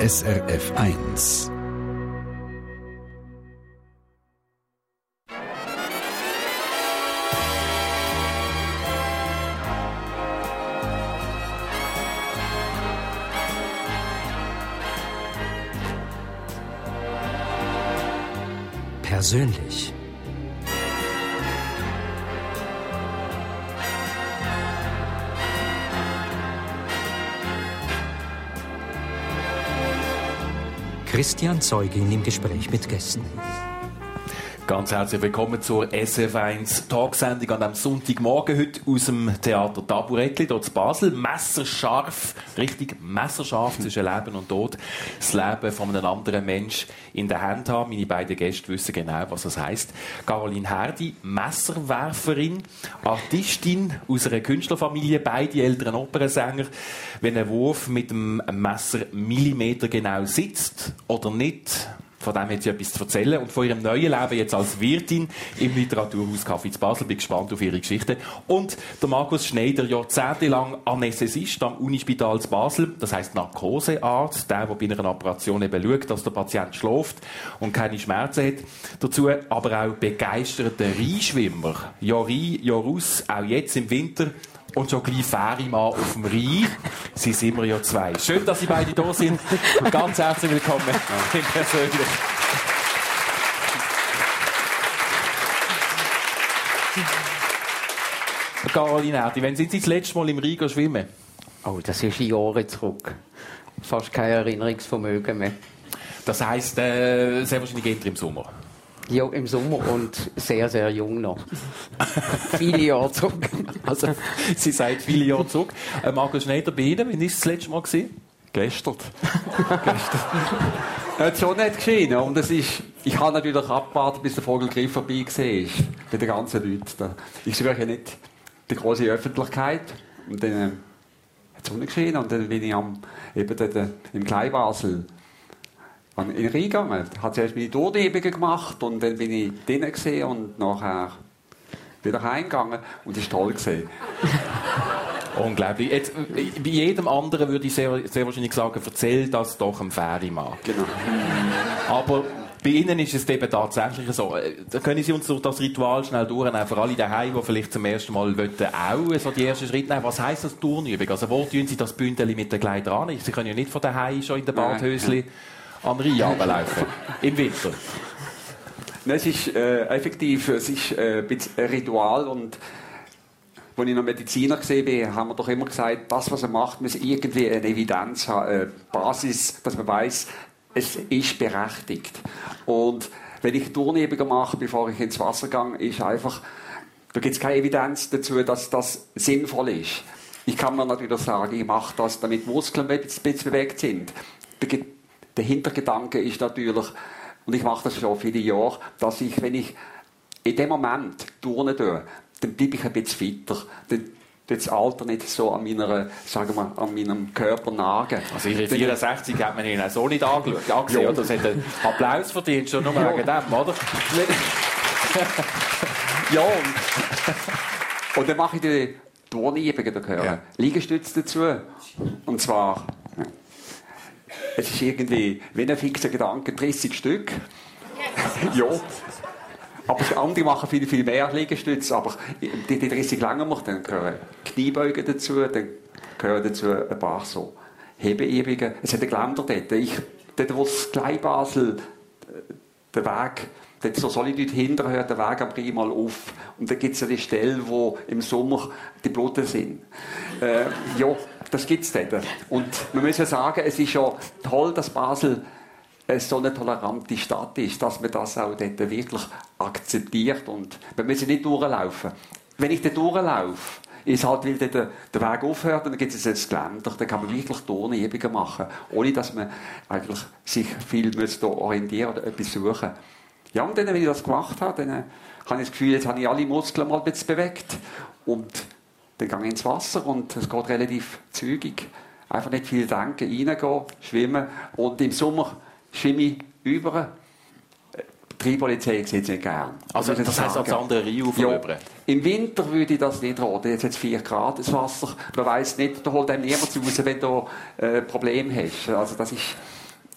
SRF 1. Persönlich. Christian Zeugin im Gespräch mit Gästen. Ganz herzlich willkommen zur SF1 Talksendung an diesem Sonntagmorgen. Heute aus dem Theater Taburettli, dort in Basel. Messerscharf, richtig messerscharf zwischen Leben und Tod. Das Leben von einem anderen Menschen in der Hand haben. Meine beiden Gäste wissen genau, was das heisst. Caroline Herdi, Messerwerferin, Artistin aus einer Künstlerfamilie, beide Eltern Opernsänger. Wenn ein Wurf mit dem Messer Millimeter genau sitzt oder nicht, von dem hat sie etwas zu erzählen. Und von ihrem neuen Leben jetzt als Wirtin im Literaturhaus Café zu Basel. Bin gespannt auf ihre Geschichte. Und der Markus Schneider, jahrzehntelang Anästhesist am Unispital zu Basel. Das heisst Narkosearzt. Der bei einer Operation eben schaut, dass der Patient schläft und keine Schmerzen hat. Dazu aber auch begeisterter Rheinschwimmer. Jahr rein, Jahr aus, auch jetzt im Winter. Und schon gleich Fährimann auf dem Rhein. Sie sind wir ja zwei. Schön, dass Sie beide da sind. Ganz herzlich willkommen. Persönlich. Caroline Herdi, wann sind Sie das letzte Mal im Rhein schwimmen? Oh, das ist Jahre zurück. Fast kein Erinnerungsvermögen mehr. Das heisst, sehr wahrscheinlich geht im Sommer. Ja, im Sommer und sehr, sehr jung noch. Viele Jahre zurück. Also, Sie sagt viele Jahre zurück. Markus Schneider, bei Ihnen, wann war das letzte Mal? Gestern. Hat schon nicht geschehen. Und ich habe natürlich abgewartet, bis der Vogelgriff vorbei war. Bei den ganzen Leuten. Da ist wirklich nicht die große Öffentlichkeit. Und dann hat es auch nicht geschehen. Und dann bin ich im Kleinbasel in den Rhein gegangen. Ich habe zuerst meine Turnübungen gemacht und dann bin ich drinnen gesehen und nachher wieder heimgegangen und es war toll gewesen. Unglaublich. Jetzt, bei jedem anderen würde ich sehr, sehr wahrscheinlich sagen, erzähl das doch einem Fährimann. Genau. Aber bei Ihnen ist es eben tatsächlich so. Da können Sie uns durch das Ritual schnell durchnehmen, für alle daheim, die vielleicht zum ersten Mal auch so die ersten Schritte nehmen. Was heisst das Turnübung? Also wo tun Sie das Bündeli mit den Kleidern an? Sie können ja nicht von daheim schon in den Badhösli am Rhein runterlaufen. Im Winter. Nein, es ist effektiv, es ist ein Ritual und als ich noch Mediziner war, haben wir doch immer gesagt, das, was er macht, muss irgendwie eine Evidenz haben, eine Basis, dass man weiss, es ist berechtigt. Und wenn ich Turnübungen mache, bevor ich ins Wasser gehe, ist einfach, da gibt es keine Evidenz dazu, dass das sinnvoll ist. Ich kann mir natürlich sagen, ich mache das, damit Muskeln ein bisschen bewegt sind. Der Hintergedanke ist natürlich, und ich mache das schon viele Jahre, dass ich, wenn ich in dem Moment turnen tue, dann bleibe ich ein bisschen fitter. Dann tut das Alter nicht so an meinem Körper nagen. Also Ihre 64 hat man Ihnen auch so nicht angesehen, ja. Oder? Das hat einen Applaus verdient, schon nur wegen dem, oder? Ja, und dann mache ich die Turnübungen, da gehören Liegestütze dazu. Und zwar, es ist irgendwie wie ein fixer Gedanke, 30 Stück. Ja. Aber andere machen viel, viel mehr Liegestütze. Aber die 30 länger machen, dann gehören Kniebeugen dazu, dann gehören dazu ein paar so Hebeübungen. Es hat einen Geländer dort, wo das Kleinbasel, der Weg, dort so solid hinterher hört der Weg am Rhein mal auf. Und dann gibt es ja die Stelle, wo im Sommer die Bluten sind. Ja, das gibt es dort. Und man muss ja sagen, es ist ja toll, dass Basel so eine tolerante Stadt ist, dass man das auch dort wirklich akzeptiert. Und wir müssen nicht durchlaufen. Wenn ich dort durchlaufe, ist halt, weil der Weg aufhört und dann gibt es ein Geländer, dann kann man wirklich Turnübungen machen, ohne dass man eigentlich sich viel orientieren oder etwas suchen. Ja, und dann, wenn ich das gemacht habe, dann habe ich das Gefühl, jetzt habe ich alle Muskeln mal ein bisschen bewegt. Und dann gehe ich ins Wasser und es geht relativ zügig. Einfach nicht viel denken, reingehen, schwimmen. Und im Sommer schwimme ich über. Die Rheinpolizei sieht es nicht gern. Also das heisst als andere Rheinufer über? Im Winter würde ich das nicht raten. Jetzt hat es 4 Grad, das Wasser. Man weiss nicht, da holt einem niemand raus, wenn du ein Problem hast. Also das ist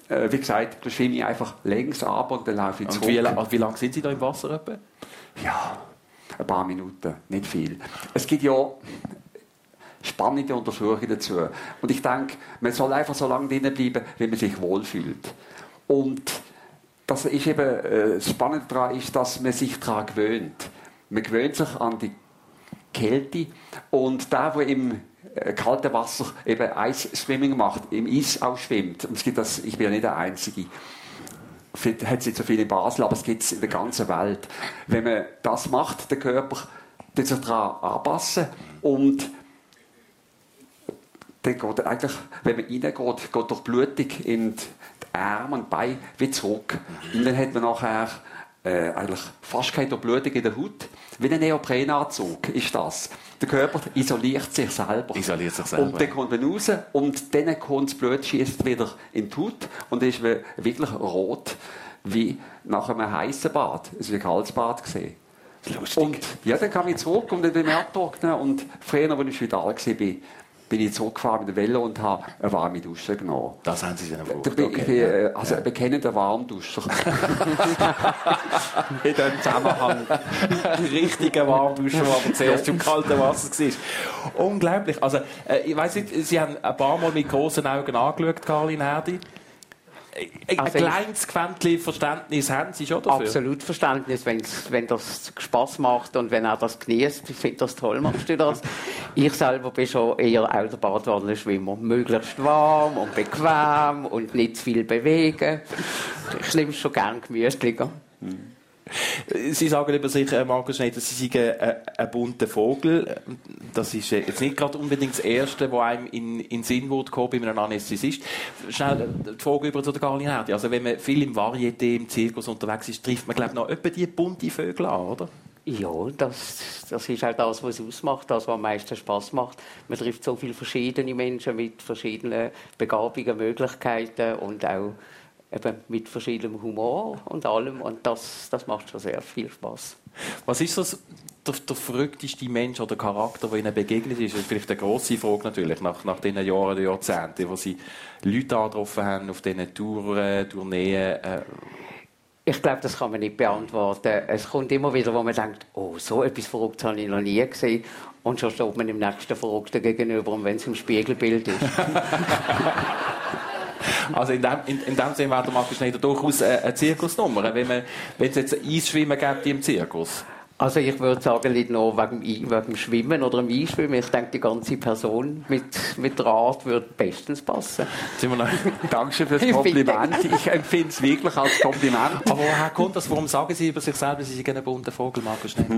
wie gesagt, da schwimme ich einfach längs ab und dann laufe ich zurück. Und wie lange sind Sie da im Wasser etwa? Ja, ein paar Minuten, nicht viel. Es gibt ja spannende Untersuchungen dazu. Und ich denke, man soll einfach so lange drinnen bleiben, wie man sich wohlfühlt. Und das ist eben, das Spannende daran ist, dass man sich daran gewöhnt. Man gewöhnt sich an die Kälte. Und der im kalten Wasser eben Eisswimming macht, im Eis auch schwimmt. Und es gibt das, ich bin ja nicht der Einzige. Vielleicht hat es nicht so viel in Basel, aber es gibt es in der ganzen Welt. Wenn man das macht, der Körper tut sich daran anpassen und dann geht eigentlich, wenn man reingeht, geht durch Blutung in die Arme und Beine wie zurück. Und dann hat man nachher eigentlich fast keine Blutung in der Haut. Wie ein Neoprenanzug ist das. Der Körper isoliert sich selber. Und dann kommt man raus und dann kommt das Blut, schießt wieder in die Haut und dann ist man wirklich rot, wie nach einem heißen Bad. Es war ein kaltes Bad gesehen. Lustig. Und ja, dann kam ich zurück und dann bin ich abgetrocknet. Und früher, als ich im Spital war, bin ich zurückgefahren mit dem Velo und habe eine warme Dusche genommen. Das haben Sie dann gebraucht. Ich bin ein bekennender Warmduscher. In diesem Zusammenhang. Richtiger Warmduscher, der aber zuerst im kalten Wasser war. Unglaublich. Also, ich weiss nicht, Sie haben ein paar Mal mit grossen Augen angeschaut, Karin Herdi. Ein kleines Quäntchen Verständnis haben Sie schon dafür? Absolut Verständnis, wenn das Spass macht und wenn er das genießt. Ich finde das toll, machst du das. Ich selber bin schon eher auch der Badwannenschwimmer. Möglichst warm und bequem und nicht zu viel bewegen. Ich nehme es schon gerne gemütlicher. Sie sagen über sich, Markus Schneider, Sie seien ein bunter Vogel. Das ist jetzt nicht gerade unbedingt das Erste, was einem in den Sinn kommt bei einem Anästhesist. Schnell die Frage über zu der Karin Herdi. Also wenn man viel im Varieté, im Zirkus unterwegs ist, trifft man, glaube ich, noch etwa die bunten Vögel an, oder? Ja, das ist auch das, was es ausmacht, das, was am meisten Spass macht. Man trifft so viele verschiedene Menschen mit verschiedenen Begabungen, Möglichkeiten und auch eben mit verschiedenem Humor und allem. Und das macht schon sehr viel Spass. Was ist das, der verrückteste Mensch oder Charakter, der Ihnen begegnet ist? Das ist vielleicht eine grosse Frage natürlich, nach diesen Jahren und Jahrzehnten, wo Sie Leute angetroffen haben auf diesen Touren, Tourneen. Ich glaube, das kann man nicht beantworten. Es kommt immer wieder, wo man denkt, oh, so etwas Verrücktes habe ich noch nie gesehen. Und schon steht man dem nächsten Verrückten gegenüber, und wenn es im Spiegelbild ist. Also in dem Sinne wäre der Markus Schneider durchaus eine Zirkusnummer, wenn es jetzt ein Eisschwimmen gibt im Zirkus. Also ich würde sagen, nicht nur wegen dem Schwimmen oder dem Einschwimmen. Ich denke, die ganze Person mit Rad würde bestens passen. Dankeschön für das Kompliment. Ich empfinde es wirklich als Kompliment. Aber woher kommt das? Warum sagen Sie über sich selber, Sie sind ein bunter Vogel, Markus Schneider?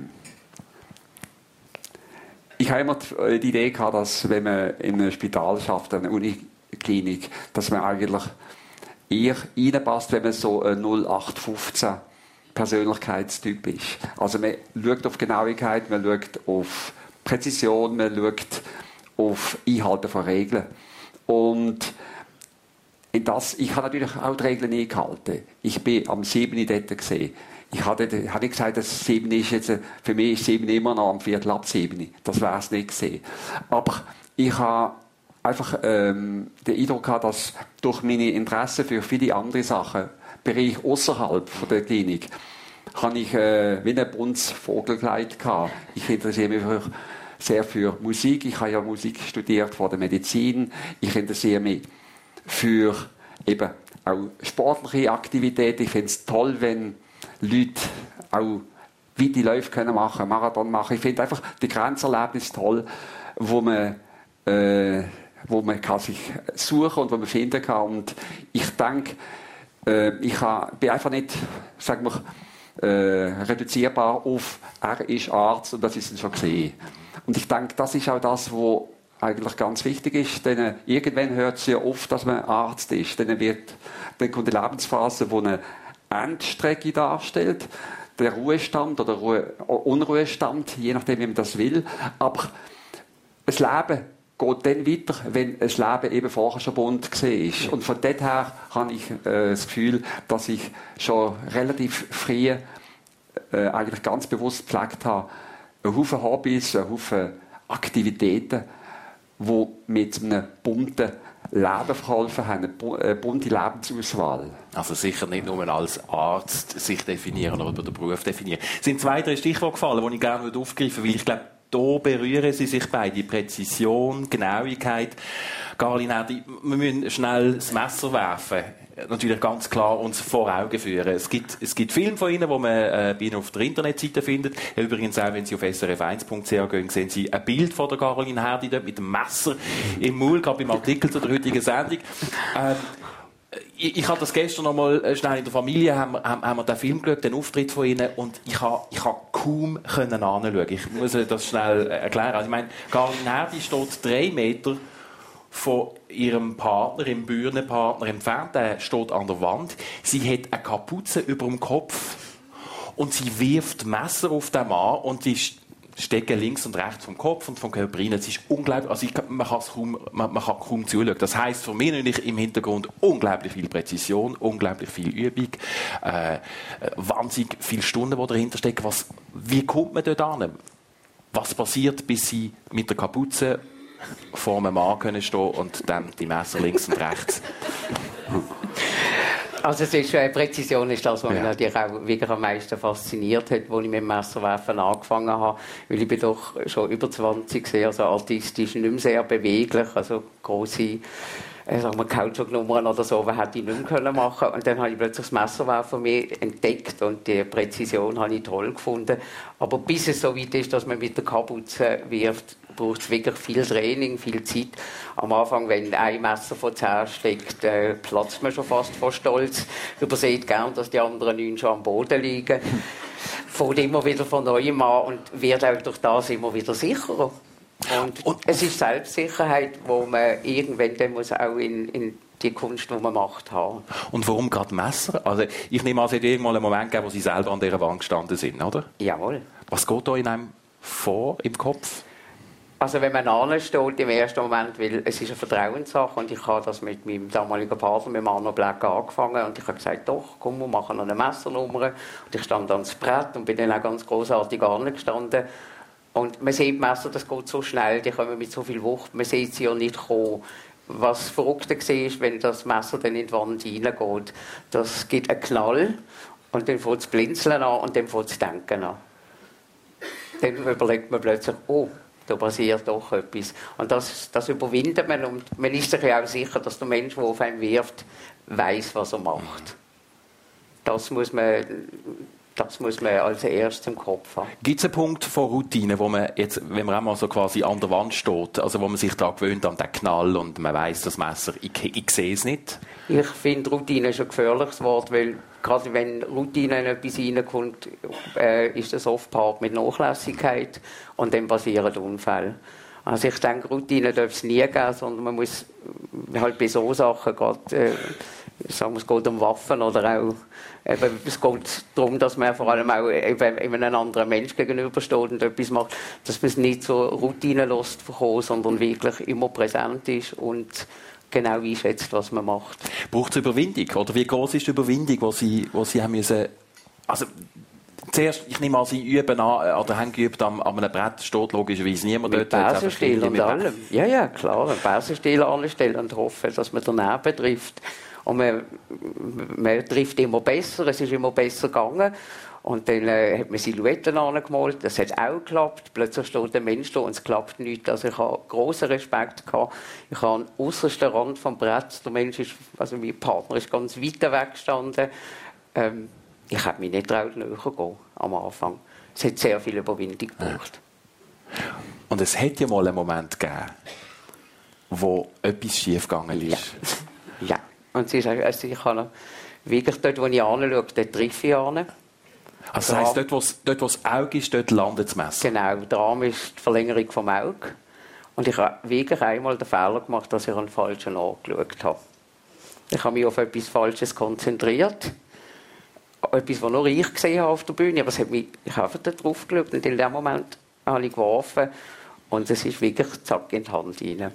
Ich habe immer die Idee gehabt, dass wenn man in einem Spital schafft, eine Uniklinik, dass man eigentlich eher reinpasst, wenn man so ein 0815 Persönlichkeitstyp ist. Also man schaut auf Genauigkeit, man schaut auf Präzision, man schaut auf Einhalten von Regeln. Und ich habe natürlich auch die Regeln eingehalten. Ich bin am 7. dort gesehen. Ich habe nicht gesagt, dass 7 ist jetzt, für mich ist 7 immer noch am 7:15. Das wäre es nicht gesehen. Aber ich habe einfach den Eindruck gehabt, dass durch meine Interessen für viele andere Sachen, Bereich außerhalb der Klinik, habe ich wie ein buntes Vogelkleid gehabt. Ich interessiere mich sehr für Musik. Ich habe ja Musik studiert vor der Medizin. Ich interessiere mich für eben auch sportliche Aktivitäten. Ich finde es toll, wenn Leute auch weite Läufe können machen, Marathon machen. Ich finde einfach die Grenzerlebnisse toll, wo man kann sich suchen und wo man finden kann. Und ich denke, ich bin einfach nicht, sagen wir, reduzierbar auf, er ist Arzt und das ist dann schon gesehen. Und ich denke, das ist auch das, was eigentlich ganz wichtig ist, denn irgendwann hört es ja oft, dass man Arzt ist. Dann kommt die Lebensphase, die eine Endstrecke darstellt, der Ruhestand oder Unruhestand, je nachdem, wie man das will. Aber das Leben geht dann weiter, wenn das Leben eben vorher schon bunt war. Und von dort her habe ich das Gefühl, dass ich schon relativ früh eigentlich ganz bewusst gepflegt habe, einen Haufen Hobbys, einen Haufen Aktivitäten die mit einem bunten Leben verholfen haben, eine bunte Lebensauswahl. Also sicher nicht nur als Arzt sich definieren oder den Beruf definieren. Es sind 2, 3 Stichworte gefallen, die ich gerne aufgreifen würde, weil ich glaube, hier berühren sie sich beide. Präzision, Genauigkeit. Caroline Herdi, wir müssen schnell das Messer werfen. Natürlich ganz klar uns vor Augen führen. Es gibt Filme von Ihnen, die man bei Ihnen auf der Internetseite findet. Übrigens auch, wenn Sie auf srf1.ch gehen, sehen Sie ein Bild von der Caroline Herdi dort mit dem Messer im Maul, gerade beim Artikel zu der heutigen Sendung. Ich habe das gestern noch mal schnell in der Familie, haben wir den Film geschaut, den Auftritt von Ihnen, und ich habe kaum anschauen. Ich muss das schnell erklären. Also ich meine, Caroline Herdi steht 3 Meter von ihrem Partner, ihrem Bühnenpartner entfernt. Der steht an der Wand. Sie hat eine Kapuze über dem Kopf und sie wirft Messer auf den Mann und die stecken links und rechts vom Kopf und vom Körper rein. Es ist unglaublich. Also man kann kaum zuschauen. Das heisst für mich natürlich im Hintergrund unglaublich viel Präzision, unglaublich viel Übung, wahnsinnig viele Stunden, die dahinter stecken. Wie kommt man dort an? Was passiert, bis sie mit der Kapuze vor einem Mann können stehen und dann die Messer links und rechts? Also es ist, Präzision ist das, was mich natürlich auch wirklich am meisten fasziniert hat, als ich mit dem Messerwerfen angefangen habe. Weil ich bin doch schon über 20 sehr, also artistisch nicht mehr sehr beweglich, also grosse sagen wir Kautschuknummern oder so, was hätte ich nicht mehr machen können. Und dann habe ich plötzlich das Messerwerfen von mir entdeckt und die Präzision habe ich toll gefunden. Aber bis es so weit ist, dass man mit der Kapuze wirft, braucht es wirklich viel Training, viel Zeit. Am Anfang, wenn ein Messer von 10 steckt, platzt man schon fast vor Stolz. Übersieht gern, dass die anderen 9 schon am Boden liegen. Fängt immer wieder von neuem an und wird auch durch das immer wieder sicherer. Und es ist Selbstsicherheit, wo man irgendwann dann muss auch in die Kunst, die man macht, haben. Und warum gerade Messer? Also ich nehme an, es hat irgendwann einen Moment gegeben, wo Sie selber an dieser Wand gestanden sind, oder? Jawohl. Was geht da in einem vor, im Kopf? Also wenn man ansteht im ersten Moment, weil es ist eine Vertrauenssache und ich habe das mit meinem damaligen Partner, mit Arno Black, angefangen und ich habe gesagt, doch, komm, wir machen eine Messernummer. Und ich stand ans Brett und bin dann auch ganz grossartig angestanden. Und man sieht die Messer, das geht so schnell, die kommen mit so viel Wucht, man sieht sie ja nicht kommen. Was verrückt war, wenn das Messer dann in die Wand reingeht, das gibt einen Knall und dann fängt es blinzeln an und dann fängt es denken an. Dann überlegt man plötzlich, oh, da passiert doch etwas. Und das überwindet man und man ist sich ja auch sicher, dass der Mensch, der auf einen wirft, weiss, was er macht. Das muss man als erstes im Kopf haben. Gibt es einen Punkt von Routine, wo man jetzt, wenn man einmal so quasi an der Wand steht, also wo man sich daran gewöhnt, an den Knall und man weiss, das Messer, ich sehe es nicht? Ich finde, Routine ist ein gefährliches Wort, weil gerade wenn Routine in etwas reinkommt, ist das oft Part mit Nachlässigkeit und dann passieren Unfälle. Also ich denke, Routine darf es nie geben, sondern man muss halt bei so Sachen gerade, sagen wir, es geht um Waffen oder auch, es geht darum, dass man vor allem auch einem anderen Menschen gegenübersteht und etwas macht, dass man es nicht so routinelos verkommt, sondern wirklich immer präsent ist und genau einschätzt, was man macht. Braucht es Überwindung? Oder wie groß ist die Überwindung, die Sie haben müssen? Also zuerst, ich nehme an, Sie üben an, oder haben geübt an einem Brett, steht logischerweise niemand mit dort. Mit Besenstiel und allem. Ja, klar, einen Besenstiel anstellen und hoffen, dass man daneben trifft. Und man trifft immer besser, es ist immer besser gegangen. Und dann hat man Silhouetten angemalt, das hat auch geklappt. Plötzlich steht der Mensch da und es klappt nicht. Also ich habe grossen Respekt gehabt. Ich habe am äußersten Rand vom Brett, der Mensch ist, also mein Partner ist ganz weit weg gestanden. Ich habe mich nicht getraut, näher zu gehen am Anfang. Es hat sehr viel Überwindung gebraucht. Und es hat ja mal einen Moment gegeben, wo etwas schief gegangen ist. Ja. Und sie sagt, also ich habe wirklich dort, wo ich anschaue, dort treffe ich an. Also das heisst, dort, wo das Auge ist, dort landet das Messer? Genau, der Arm ist die Verlängerung vom Auge. Und ich habe wirklich einmal den Fehler gemacht, dass ich an den falschen Ort geschaut habe. Ich habe mich auf etwas Falsches konzentriert. Etwas, was nur ich gesehen habe auf der Bühne. Aber ich habe einfach da drauf geschaut und in dem Moment habe ich geworfen. Und es ist wirklich zack in die Hand rein.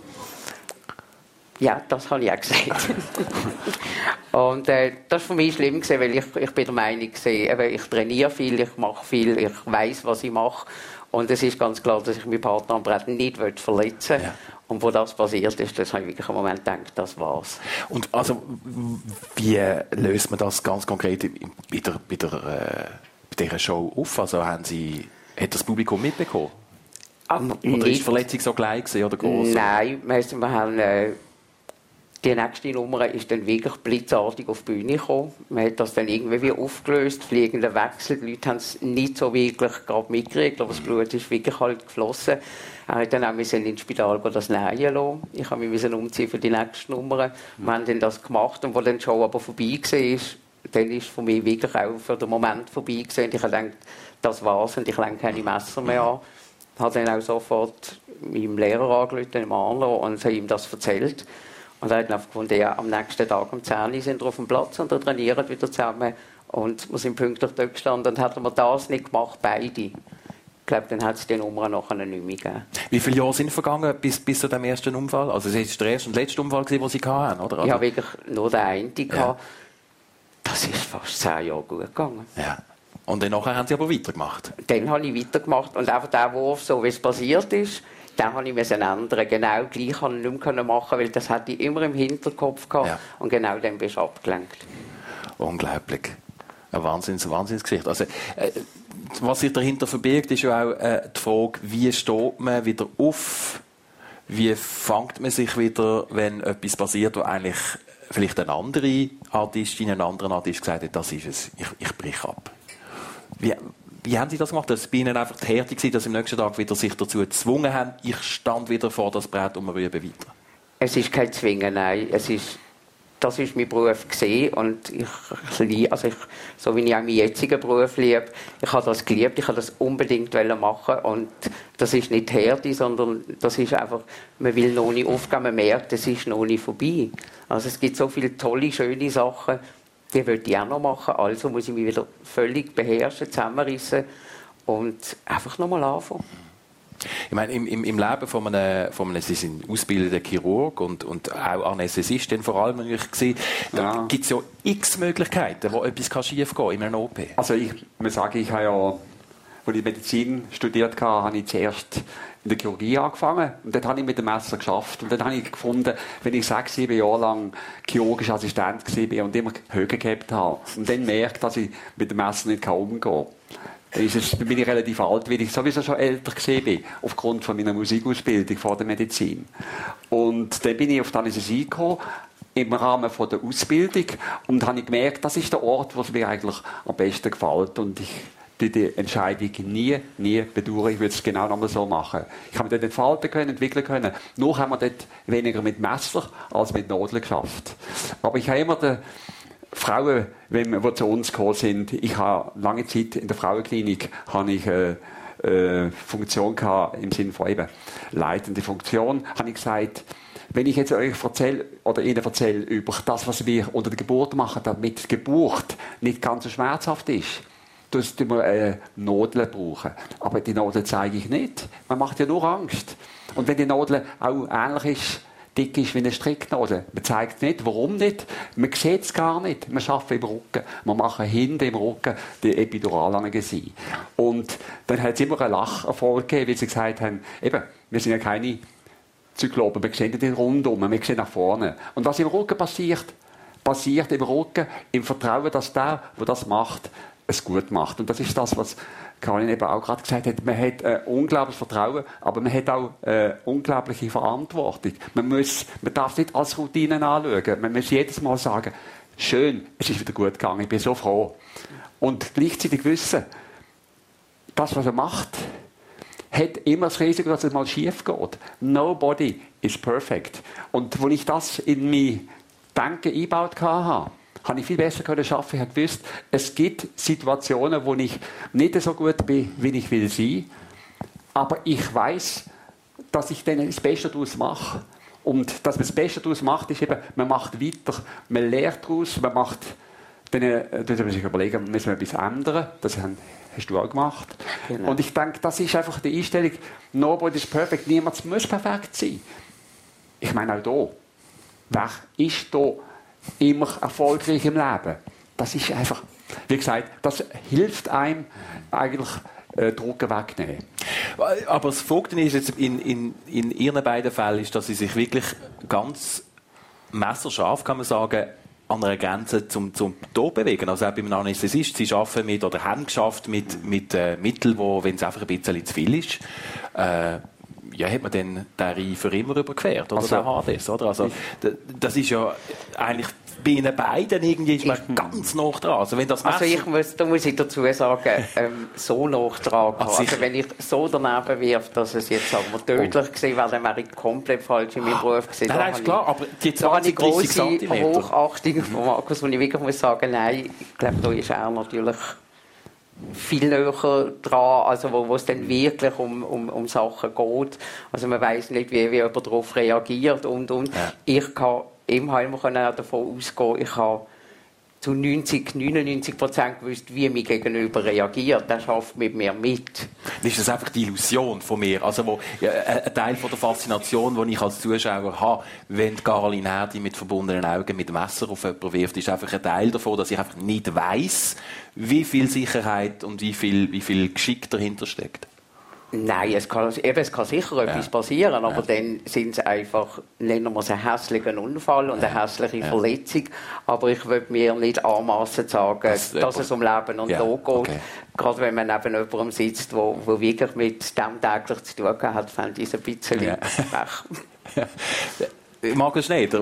Ja, das habe ich auch gesagt. Und das war für mich schlimm, weil ich bin der Meinung, ich trainiere viel, ich mache viel, ich weiss, was ich mache. Und es ist ganz klar, dass ich meinen Partner am Brett nicht verletzen will. Ja. Und wo das passiert ist, das habe ich wirklich einen Moment gedacht, das war's. Und also, wie löst man das ganz konkret bei dieser Show auf? Also hat das Publikum mitbekommen? Oder ist die Verletzung so klein gewesen, oder groß? Nein, wir haben, die nächste Nummer ist dann wirklich blitzartig auf die Bühne gekommen. Man hat das dann irgendwie wie aufgelöst, fliegender Wechsel. Die Leute haben es nicht so wirklich gerade mitgekriegt, aber das Blut ist wirklich halt geflossen. Er hat dann auch ins Spital das nähen lassen. Ich habe mich umziehen für die nächste Nummer. Wir haben dann das gemacht und als dann die Show aber vorbei war, dann ist für mich wirklich auch für den Moment vorbei gewesen. Ich habe gedacht, das war's und ich lege keine Messer mehr an. Ich habe dann auch sofort meinem Lehrer angerufen, dem Arno, und habe ihm das erzählt. Und er hat einfach gefunden, ja, am nächsten Tag um 10 Uhr sind wir auf dem Platz und trainieren wieder zusammen. Und wir sind pünktlich dort gestanden und hätten wir das nicht gemacht, beide. Ich glaube, dann hat es die Nummer nachher nicht mehr gegeben. Wie viele Jahre sind vergangen bis zu dem ersten Unfall? Also es war der erste und letzte Unfall, den Sie hatten, oder? Ich habe wirklich nur den einen gehabt. Das ist fast 10 Jahre gut gegangen. Ja. Und dann nachher haben Sie aber weitergemacht? Dann habe ich weitergemacht und einfach der Wurf, so wie es passiert ist, den habe ich ändern. Genau gleich konnte ich nicht mehr machen, weil das hatte ich immer im Hinterkopf gehabt. Ja. Und genau dann bist du abgelenkt. Unglaublich. Eine Wahnsinnsgeschichte. Also, was sich dahinter verbirgt, ist ja auch die Frage, wie steht man wieder auf? Wie fängt man sich wieder, wenn etwas passiert, wo eigentlich vielleicht eine andere Artistin, ein anderer Artist gesagt hat, das ist es, ich brich ab. Wie haben Sie das gemacht? Das war bei Ihnen einfach die Härte, dass Sie am nächsten Tag wieder sich dazu gezwungen haben, ich stand wieder vor das Brett und wir üben weiter? Es ist kein Zwingen, nein. Das ist mein Beruf gewesen und so wie ich auch meinen jetzigen Beruf liebe, ich habe das geliebt, ich habe das unbedingt machen und das ist nicht Härte, sondern das ist einfach, man will noch nicht aufgeben, man merkt, es ist noch nicht vorbei. Also es gibt so viele tolle, schöne Sachen, die würde ich auch noch machen, also muss ich mich wieder völlig beherrschen, zusammenrissen und einfach nochmal anfangen. Ich meine, im Leben von einem Sie sind ausgebildeten Chirurg und auch Anästhesist vor allem gesehen, da gibt es ja x Möglichkeiten, wo etwas schief gehen kann in einer OP. Also ich muss sagen, ich habe ja, als ich Medizin studiert habe, habe ich zuerst in der Chirurgie angefangen und dort habe ich mit dem Messer geschafft und dann habe ich gefunden, wenn ich 6-7 Jahre lang chirurgischer Assistent war und immer Höhe gehabt habe und dann merke, dass ich mit dem Messer nicht umgehen kann. Dann bin ich relativ alt, weil ich sowieso schon älter war, aufgrund von meiner Musikausbildung vor der Medizin. Und dann bin ich auf die Anästhesie gekommen, im Rahmen von der Ausbildung, und habe gemerkt, das ist der Ort, wo es mir eigentlich am besten gefällt. Und ich die Entscheidung nie bedauern. Ich würde es genau nochmal so machen. Ich habe dort entwickeln können. Nur haben wir dort weniger mit Messer als mit Nadeln geschafft. Aber ich habe immer Frauen, die zu uns gekommen sind, ich habe lange Zeit in der Frauenklinik Funktion gehabt, im Sinne von eben leitende Funktion, habe ich gesagt, wenn ich jetzt euch erzähle oder Ihnen erzähle über das, was wir unter der Geburt machen, damit die Geburt nicht ganz so schmerzhaft ist, dass wir Nadeln brauchen. Aber die Nadeln zeige ich nicht. Man macht ja nur Angst. Und wenn die Nadel auch ähnlich ist, dick ist wie eine Stricknadel. Man zeigt nicht. Warum nicht? Man sieht es gar nicht. Wir arbeiten im Rücken. Wir machen hinten im Rücken die Epiduralanästhesie. Und dann hat es immer einen Lacherfolg gegeben, weil sie gesagt haben, eben, wir sind ja keine Zyklopen. Wir sehen den rundum, wir sehen nach vorne. Und was im Rücken passiert im Rücken, im Vertrauen, dass der das macht, es gut macht. Und das ist das, was Karin eben auch gerade gesagt hat. Man hat unglaubliches Vertrauen, aber man hat auch unglaubliche Verantwortung. Man darf nicht als Routine anschauen. Man muss jedes Mal sagen, schön, es ist wieder gut gegangen, ich bin so froh. Und gleichzeitig wissen, das, was er macht, hat immer das Risiko, dass es mal schief geht. Nobody is perfect. Und als ich das in mein Denken eingebaut habe, habe ich viel besser arbeiten können. Ich habe gewusst, es gibt Situationen, wo ich nicht so gut bin, wie ich will sein. Aber ich weiß, dass ich dann das Beste daraus mache. Und dass man das Beste daraus macht, ist eben, man macht weiter, man lernt daraus, man macht, dann muss man sich überlegen, müssen wir etwas ändern. Das hast du auch gemacht. Genau. Und ich denke, das ist einfach die Einstellung, nobody is perfect, niemand muss perfekt sein. Ich meine auch hier, wer ist hier immer erfolgreich im Leben? Das ist einfach, wie gesagt, das hilft einem eigentlich Druck wegnehmen. Aber das Verrückte ist jetzt in Ihren beiden Fällen, ist, dass Sie sich wirklich ganz messerscharf, kann man sagen, an einer Grenze zum Tod bewegen. Also auch beim Anästhesist, Sie arbeiten mit, oder haben geschafft mit Mitteln, wo, wenn es einfach ein bisschen zu viel ist, hat man dann den Rhein für immer überquert, oder der Hades, oder? Also, das ist ja eigentlich bei Ihnen beiden irgendwie ist man ganz nah dran. Also, wenn das da muss ich dazu sagen, so nah dran. Also wenn ich so daneben wirf, dass es jetzt sagen wir, tödlich gewesen wäre, dann wäre ich komplett falsch in meinem Beruf gewesen. Nein, ist klar, aber die 20, 30 Zentimeter. Hochachtung von Markus, wo ich wirklich muss sagen, nein, ich glaube, da ist er natürlich viel näher dran, also wo es dann wirklich um Sachen geht. Also man weiss nicht, wie jemand darauf reagiert und. Ja. Ich kann im Heim davon ausgehen, ich habe zu 99% gewusst, wie mein Gegenüber reagiert. Der schafft mit mir mit. Das ist einfach die Illusion von mir. Also ein Teil von der Faszination, die ich als Zuschauer habe, wenn Caroline Herdi mit verbundenen Augen mit dem Messer auf jemanden wirft, ist einfach ein Teil davon, dass ich einfach nicht weiss, wie viel Sicherheit und wie viel Geschick dahinter steckt. Nein, es kann sicher etwas passieren, aber dann sind es einfach, nennen wir es einen hässlichen Unfall und eine hässliche Verletzung. Aber ich würde mir nicht anmassen zu sagen, dass es um Leben und Tod geht. Okay. Gerade wenn man neben jemandem sitzt, der wirklich mit dem täglich zu tun hat, fände ich es ein bisschen weg. Markus Schneider,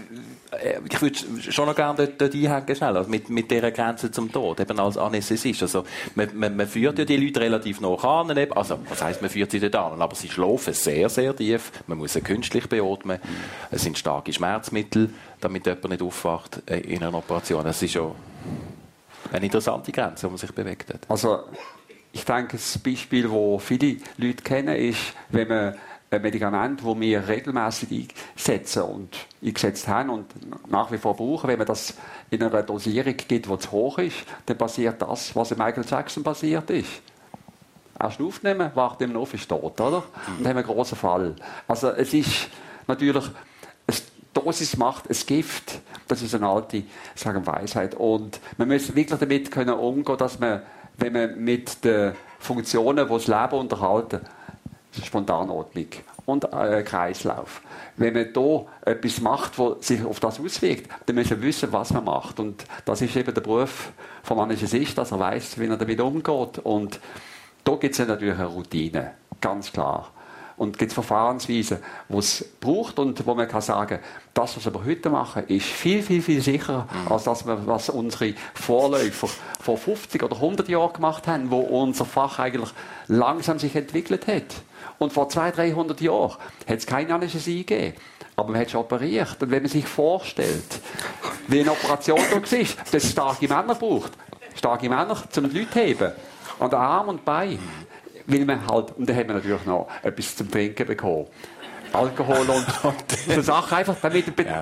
ich würde schon noch gerne dort einhängen, schnell, also mit dieser Grenze zum Tod, eben als Anästhesist. Also, man führt ja die Leute relativ nah an, also, was heisst, man führt sie dort an, aber sie schlafen sehr, sehr tief, man muss sie künstlich beatmen, es sind starke Schmerzmittel, damit jemand nicht aufwacht in einer Operation. Das ist schon eine interessante Grenze, wo man sich bewegt hat. Also, ich denke, das Beispiel, das viele Leute kennen, ist, wenn man ein Medikament, das wir regelmäßig einsetzen und eingesetzt haben und nach wie vor brauchen, wenn man das in einer Dosierung gibt, die zu hoch ist, dann passiert das, was in Michael Jackson passiert ist. Erst aufnehmen, wacht im Auf, ist tot, oder? Und dann haben wir einen grossen Fall. Also es ist natürlich, eine Dosis macht ein Gift, das ist eine alte Weisheit. Und man muss wirklich damit können umgehen, dass man, wenn man mit den Funktionen, die das Leben unterhalten, Spontanatmung und Kreislauf. Wenn man da etwas macht, das sich auf das auswirkt, dann muss man wissen, was man macht. Und das ist eben der Beruf vom Anästhesist, dass er weiss, wie er damit umgeht. Und da gibt es ja natürlich eine Routine, ganz klar. Und es gibt Verfahrensweisen, die es braucht und wo man kann sagen, das, was wir heute machen, ist viel, viel, viel sicherer, als das, was unsere Vorläufer vor 50 oder 100 Jahren gemacht haben, wo unser Fach eigentlich langsam sich entwickelt hat. Und vor 200, 300 Jahren hat es keine Anästhesie gegeben. Aber man hat schon operiert. Und wenn man sich vorstellt, wie eine Operation da war, dass es starke Männer braucht, starke Männer, um die Leute zu heben, an den Arm und Bein, weil man halt, und dann haben wir natürlich noch etwas zum Trinken bekommen. Alkohol und so Sachen, einfach damit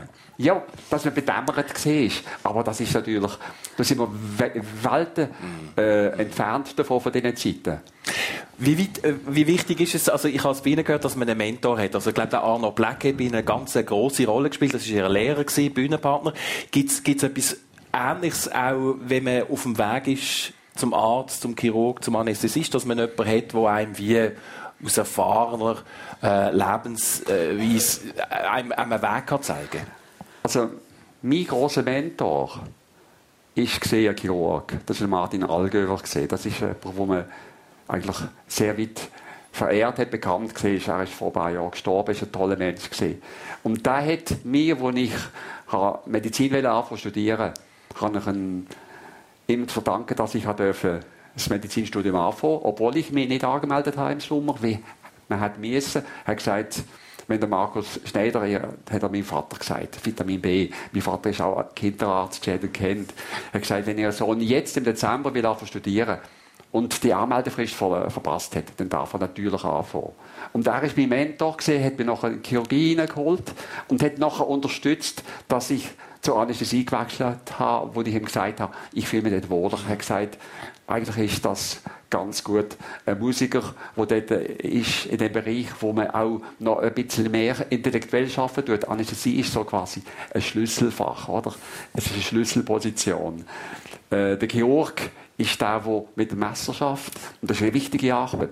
dass man bedämmert war. Aber das ist natürlich, da sind wir Welten entfernt davon von diesen Zeiten. Wie wichtig ist es, also ich habe es bei Ihnen gehört, dass man einen Mentor hat. Also ich glaube, der Arno Black hat bei Ihnen eine ganz grosse Rolle gespielt. Das war Ihr Lehrer, Bühnenpartner. Gibt es etwas Ähnliches auch, wenn man auf dem Weg ist zum Arzt, zum Chirurg, zum Anästhesist, dass man jemanden hat, der einem wie aus erfahrener Lebensweise einem einen Weg kann zeigen? Also, mein grosser Mentor ist ein Chirurg. Das ist Martin Allgöwer. Das ist jemand, den man eigentlich sehr weit verehrt hat, bekannt war. Er ist vor ein paar Jahren gestorben, ist ein toller Mensch. Und der hat mir, als ich Medizin studieren wollte, kann ich ihm zu verdanken, dass ich das Medizinstudium anfangen durfte, obwohl ich mich nicht angemeldet habe im Sommer, wie man hat müssen. Er hat gesagt, wenn der Markus Schneider, hat er meinem Vater gesagt, Vitamin B, mein Vater ist auch Kinderarzt, kennt. Er hat gesagt, wenn Ihr Sohn jetzt im Dezember will studieren und die Anmeldefrist verpasst hat, dann darf er natürlich anfangen. Und er war mein Mentor, hat mich nachher in die Chirurgie geholt und hat nachher unterstützt, dass ich zur Anästhesie gewechselt habe, wo ich ihm gesagt habe, ich fühle mich nicht wohler. Er hat gesagt, eigentlich ist das ganz gut. Ein Musiker, der dort ist, in dem Bereich, wo man auch noch ein bisschen mehr intellektuell arbeiten tut. Anästhesie ist so quasi ein Schlüsselfach, oder? Es ist eine Schlüsselposition. Der Chirurg ist der mit dem Messer schafft. Und das ist eine wichtige Arbeit.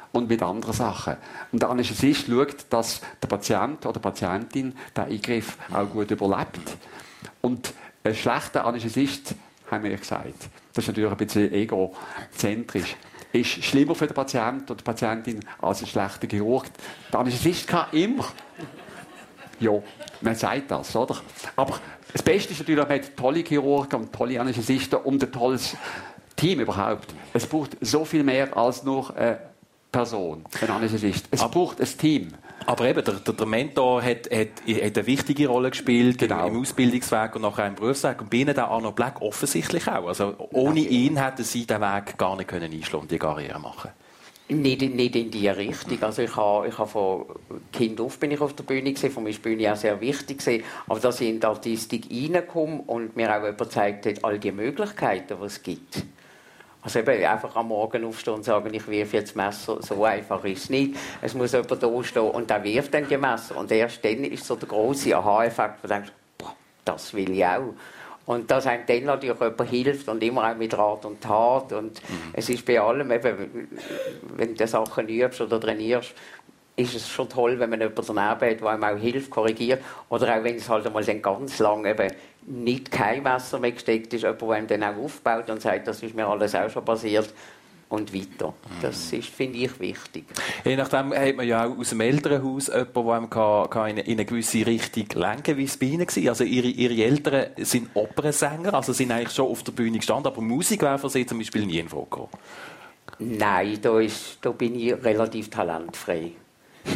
und mit anderen Sachen. Und der Anästhesist schaut, dass der Patient oder die Patientin den Eingriff auch gut überlebt. Und ein schlechter Anästhesist, haben wir gesagt, das ist natürlich ein bisschen egozentrisch, ist schlimmer für den Patienten und die Patientin als ein schlechter Chirurg. Der Anästhesist kann immer. Ja, man sagt das, oder? Aber das Beste ist natürlich, man hat tolle Chirurgen und tolle Anästhesisten und ein tolles Team überhaupt. Es braucht so viel mehr als nur eine Person, ein Anästhesist. Es braucht ein Team. Aber eben, der Mentor hat eine wichtige Rolle gespielt im Ausbildungsweg und nachher im Berufsweg. Und bei Ihnen der Arno Black offensichtlich auch. Also ohne ihn hätten Sie den Weg gar nicht einschlagen und die Karriere machen. Nicht in die Richtung. Also ich habe von Kind auf bin ich auf der Bühne gesehen, für mich war die Bühne auch sehr wichtig gewesen. Aber dass ich in die Artistik reinkomme und mir auch jemand gezeigt hat, all die Möglichkeiten, die es gibt. Also eben einfach am Morgen aufstehen und sagen, ich wirf jetzt Messer, so einfach ist es nicht. Es muss jemand da stehen und der wirft dann die Messer. Und erst dann ist so der grosse Aha-Effekt, wo du denkst, boah, das will ich auch. Und dass einem dann natürlich jemand hilft und immer auch mit Rat und Tat. Und es ist bei allem, eben, wenn du Sachen übst oder trainierst, ist es schon toll, wenn man jemanden daneben hat, der einem auch hilft, korrigiert. Oder auch wenn es halt einmal dann ganz lang eben nicht kein Messer mehr gesteckt ist, jemand, der einem dann auch aufbaut und sagt, das ist mir alles auch schon passiert. Und weiter. Das ist, finde ich, wichtig. Je nachdem hat man ja auch aus dem Elternhaus jemanden, der einem in eine gewisse Richtung lenken kann, wie es bei Ihnen war. Also Ihre Eltern sind Opernsänger, also sind eigentlich schon auf der Bühne gestanden, aber Musik wäre für Sie zum Beispiel nie in Frage gekommen. Nein, da bin ich relativ talentfrei. Ich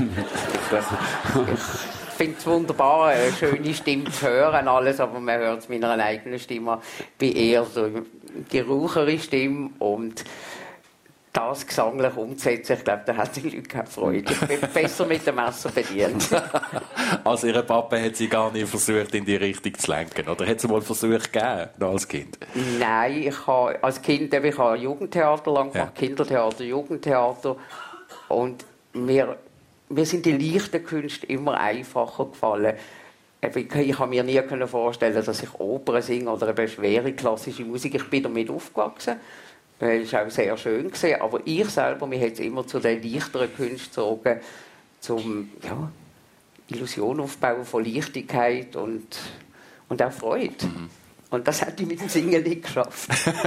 finde es wunderbar, eine schöne Stimme zu hören, alles, aber man hört es mit einer eigenen Stimme. Ich bin eher so die rauchere Stimme und das gesanglich umzusetzen, ich glaube, da hat die Leute keine Freude. Ich bin besser mit dem Messer bedient. Also Ihr Papa hat Sie gar nicht versucht, in die Richtung zu lenken? Oder hat es mal Versuch gegeben, als Kind? Nein, ich habe als Kind ich habe Jugendtheater lang gemacht, Kindertheater, Jugendtheater. Und mir sind die leichten Künste immer einfacher gefallen. Ich kann mir nie vorstellen, dass ich Opern singe oder eine schwere klassische Musik. Ich bin damit aufgewachsen. Das war auch sehr schön. Aber ich selber, mich hat es immer zu den leichteren Künsten gezogen, zum Illusion aufbauen von Leichtigkeit und auch Freude. Und das hätte ich mit dem Singen nicht geschafft.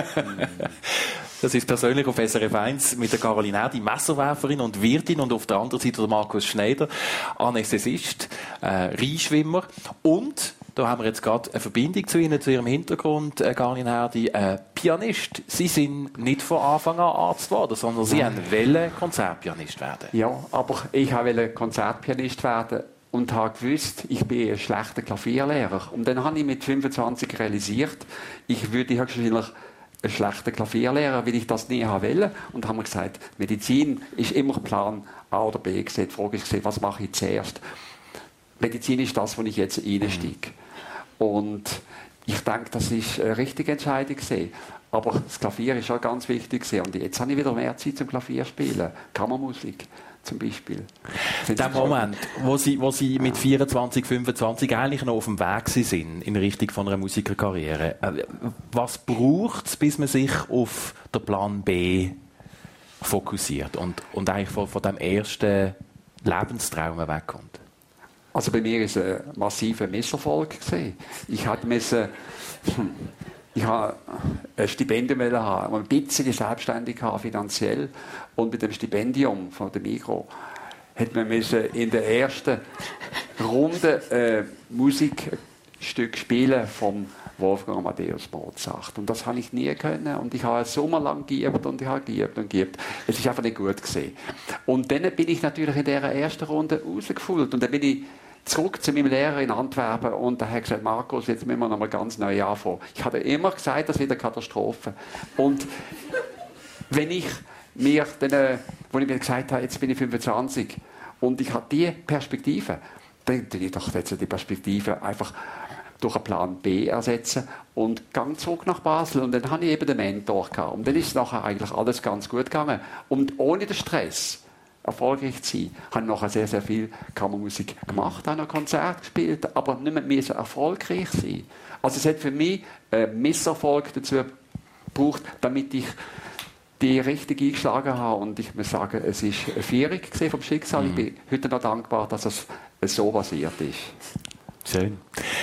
Das ist persönlich auf SRF 1 mit der Caroline Herr, die Messerwerferin und Wirtin, und auf der anderen Seite der Markus Schneider, Anästhesist, Rheinschwimmer. Und da haben wir jetzt gerade eine Verbindung zu Ihnen, zu Ihrem Hintergrund, Caroline Herdi, Pianist. Sie sind nicht von Anfang an Arzt geworden, sondern Sie wollten Konzertpianist werden. Ja, aber ich wollte Konzertpianist werden und habe gewusst, ich bin ein schlechter Klavierlehrer. Und dann habe ich mit 25 realisiert, ich würde wahrscheinlich ein schlechter Klavierlehrer, weil ich das nie wollte. Und haben mir gesagt, Medizin ist immer Plan A oder B gesehen. Die Frage ist, was mache ich zuerst? Medizin ist das, wo ich jetzt einsteige. Und ich denke, das ist eine richtige Entscheidung gewesen. Aber das Klavier ist schon ganz wichtig gewesen. Und jetzt habe ich wieder mehr Zeit zum Klavierspielen. Kammermusik zum Beispiel. In dem Moment, wo Sie mit 24, 25 eigentlich noch auf dem Weg sind in Richtung von einer Musikerkarriere, was braucht es, bis man sich auf den Plan B fokussiert und eigentlich von dem ersten Lebenstraum wegkommt? Also bei mir war es ein massiver Misserfolg. Ich hatte ein Stipendium haben, ein bisschen selbstständig haben, finanziell. Und mit dem Stipendium von der Migros hat man in der ersten Runde Musikstück spielen vom Wolfgang Amadeus Mozart. Und das habe ich nie können. Und ich habe einen Sommer lang geübt und ich habe geübt und geübt. Es ist einfach nicht gut gewesen. Und dann bin ich natürlich in dieser ersten Runde rausgefallen. Und dann bin ich zurück zu meinem Lehrer in Antwerpen und er hat gesagt, Markus, jetzt müssen wir noch mal ganz neu anfangen. Ich hatte immer gesagt, das wird eine Katastrophe. Und wenn ich mir dann, wo ich mir gesagt habe, jetzt bin ich 25 und ich habe diese Perspektive, dann will ich doch jetzt die Perspektive einfach durch einen Plan B ersetzen und gang zurück nach Basel. Und dann hatte ich eben den Mentor gehabt. Und dann ist es nachher eigentlich alles ganz gut gegangen. Und ohne den Stress erfolgreich zu sein, habe ich nachher sehr, sehr viel Kammermusik gemacht, habe noch Konzerte gespielt, aber nicht mehr erfolgreich sein. Also es hat für mich einen Misserfolg dazu gebraucht, damit ich die Richtung eingeschlagen habe. Und ich muss sagen, es war eine Feierung vom Schicksal. Ich bin heute noch dankbar, dass es so passiert ist. Schön.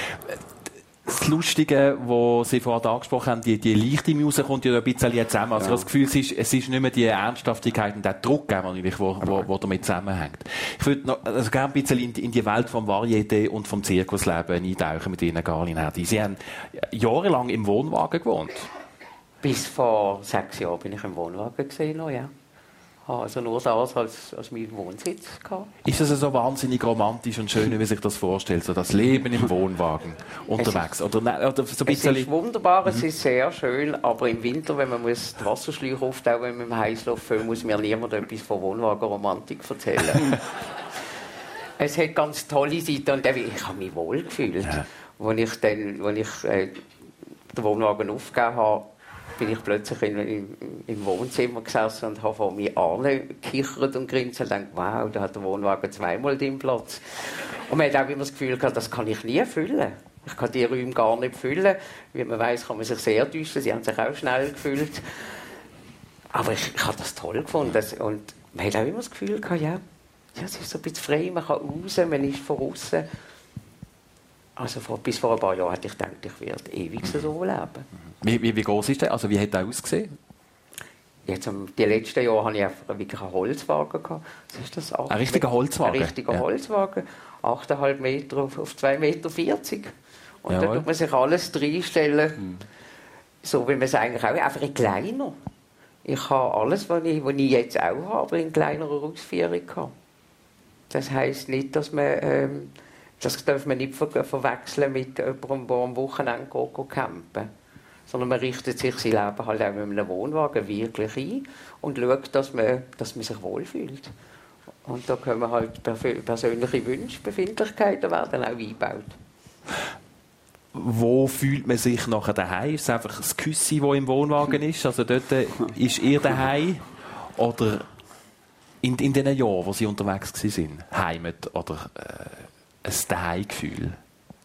Das Lustige, was Sie vorhin angesprochen haben, die leichte Musik kommt ja ein bisschen zusammen. Also ich habe das Gefühl, es ist nicht mehr die Ernsthaftigkeit und der Druck, wo damit zusammenhängt. Ich würde noch gerne ein bisschen in die Welt vom Varieté und vom Zirkusleben eintauchen mit Ihnen, Carlin Herdi. Sie haben jahrelang im Wohnwagen gewohnt. Bis vor 6 Jahren bin ich im Wohnwagen gesehen, ja. Also nur das als mein Wohnsitz gehabt. Ist das so wahnsinnig romantisch und schön, wie man sich das vorstellt, so das Leben im Wohnwagen unterwegs? Oder so ein bisschen... Es ist wunderbar, es ist sehr schön, aber im Winter, wenn man die Wasserschläuche auftauen mit dem Heißluft füllen, muss mir niemand etwas von Wohnwagenromantik erzählen. Es hat ganz tolle Seiten und ich habe mich wohl gefühlt. Ja. Als ich den Wohnwagen aufgegeben habe, bin ich plötzlich im Wohnzimmer gesessen und habe vor mir angekichert und grinst und gedacht, wow, da hat der Wohnwagen 2-mal den Platz. Und man hat auch immer das Gefühl gehabt, das kann ich nie füllen. Ich kann die Räume gar nicht füllen. Wie man weiss, kann man sich sehr täuschen. Sie haben sich auch schnell gefüllt. Aber ich habe das toll gefunden. Und man hat auch immer das Gefühl gehabt, ja, es ist so ein bisschen frei, man kann raus, man ist von außen. Also bis vor ein paar Jahren hätte ich gedacht, ich werde ewig so leben. Wie groß ist der? Also wie hat der ausgesehen? Jetzt, die letzten Jahre hatte ich einfach wirklich einen Holzwagen gehabt. Was ist das? Ein richtiger Holzwagen? Ein richtiger Holzwagen. 8,5 Meter auf 2,40 Meter. Und da tut man sich alles reinstellen. So wie man es eigentlich auch, einfach in kleiner. Ich habe alles, was ich jetzt auch habe, in kleinerer Ausführung gehabt. Das heisst nicht, dass man... Das darf man nicht verwechseln mit jemandem, der am Wochenende campen. Sondern man richtet sich sein Leben halt auch mit einem Wohnwagen wirklich ein und schaut, dass man sich wohlfühlt. Und da kommen halt persönliche Wünsche, Befindlichkeiten werden auch eingebaut. Wo fühlt man sich nachher daheim? Ist es einfach das Küssi, das im Wohnwagen ist? Also dort ist ihr daheim? Oder in den Jahren, wo Sie unterwegs waren, Heimat oder... ein Daheimgefühl?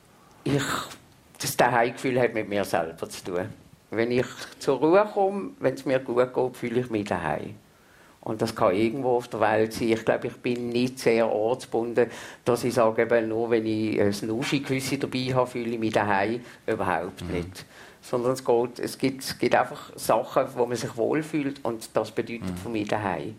Das Daheimgefühl hat mit mir selber zu tun. Wenn ich zur Ruhe komme, wenn es mir gut geht, fühle ich mich daheim. Und das kann irgendwo auf der Welt sein. Ich glaube, ich bin nicht sehr ortsgebunden, dass ich sage, eben nur wenn ich ein Nuschi-Küssi dabei habe, fühle ich mich daheim. Überhaupt nicht. Sondern es gibt einfach Sachen, wo man sich wohlfühlt und das bedeutet für mich daheim.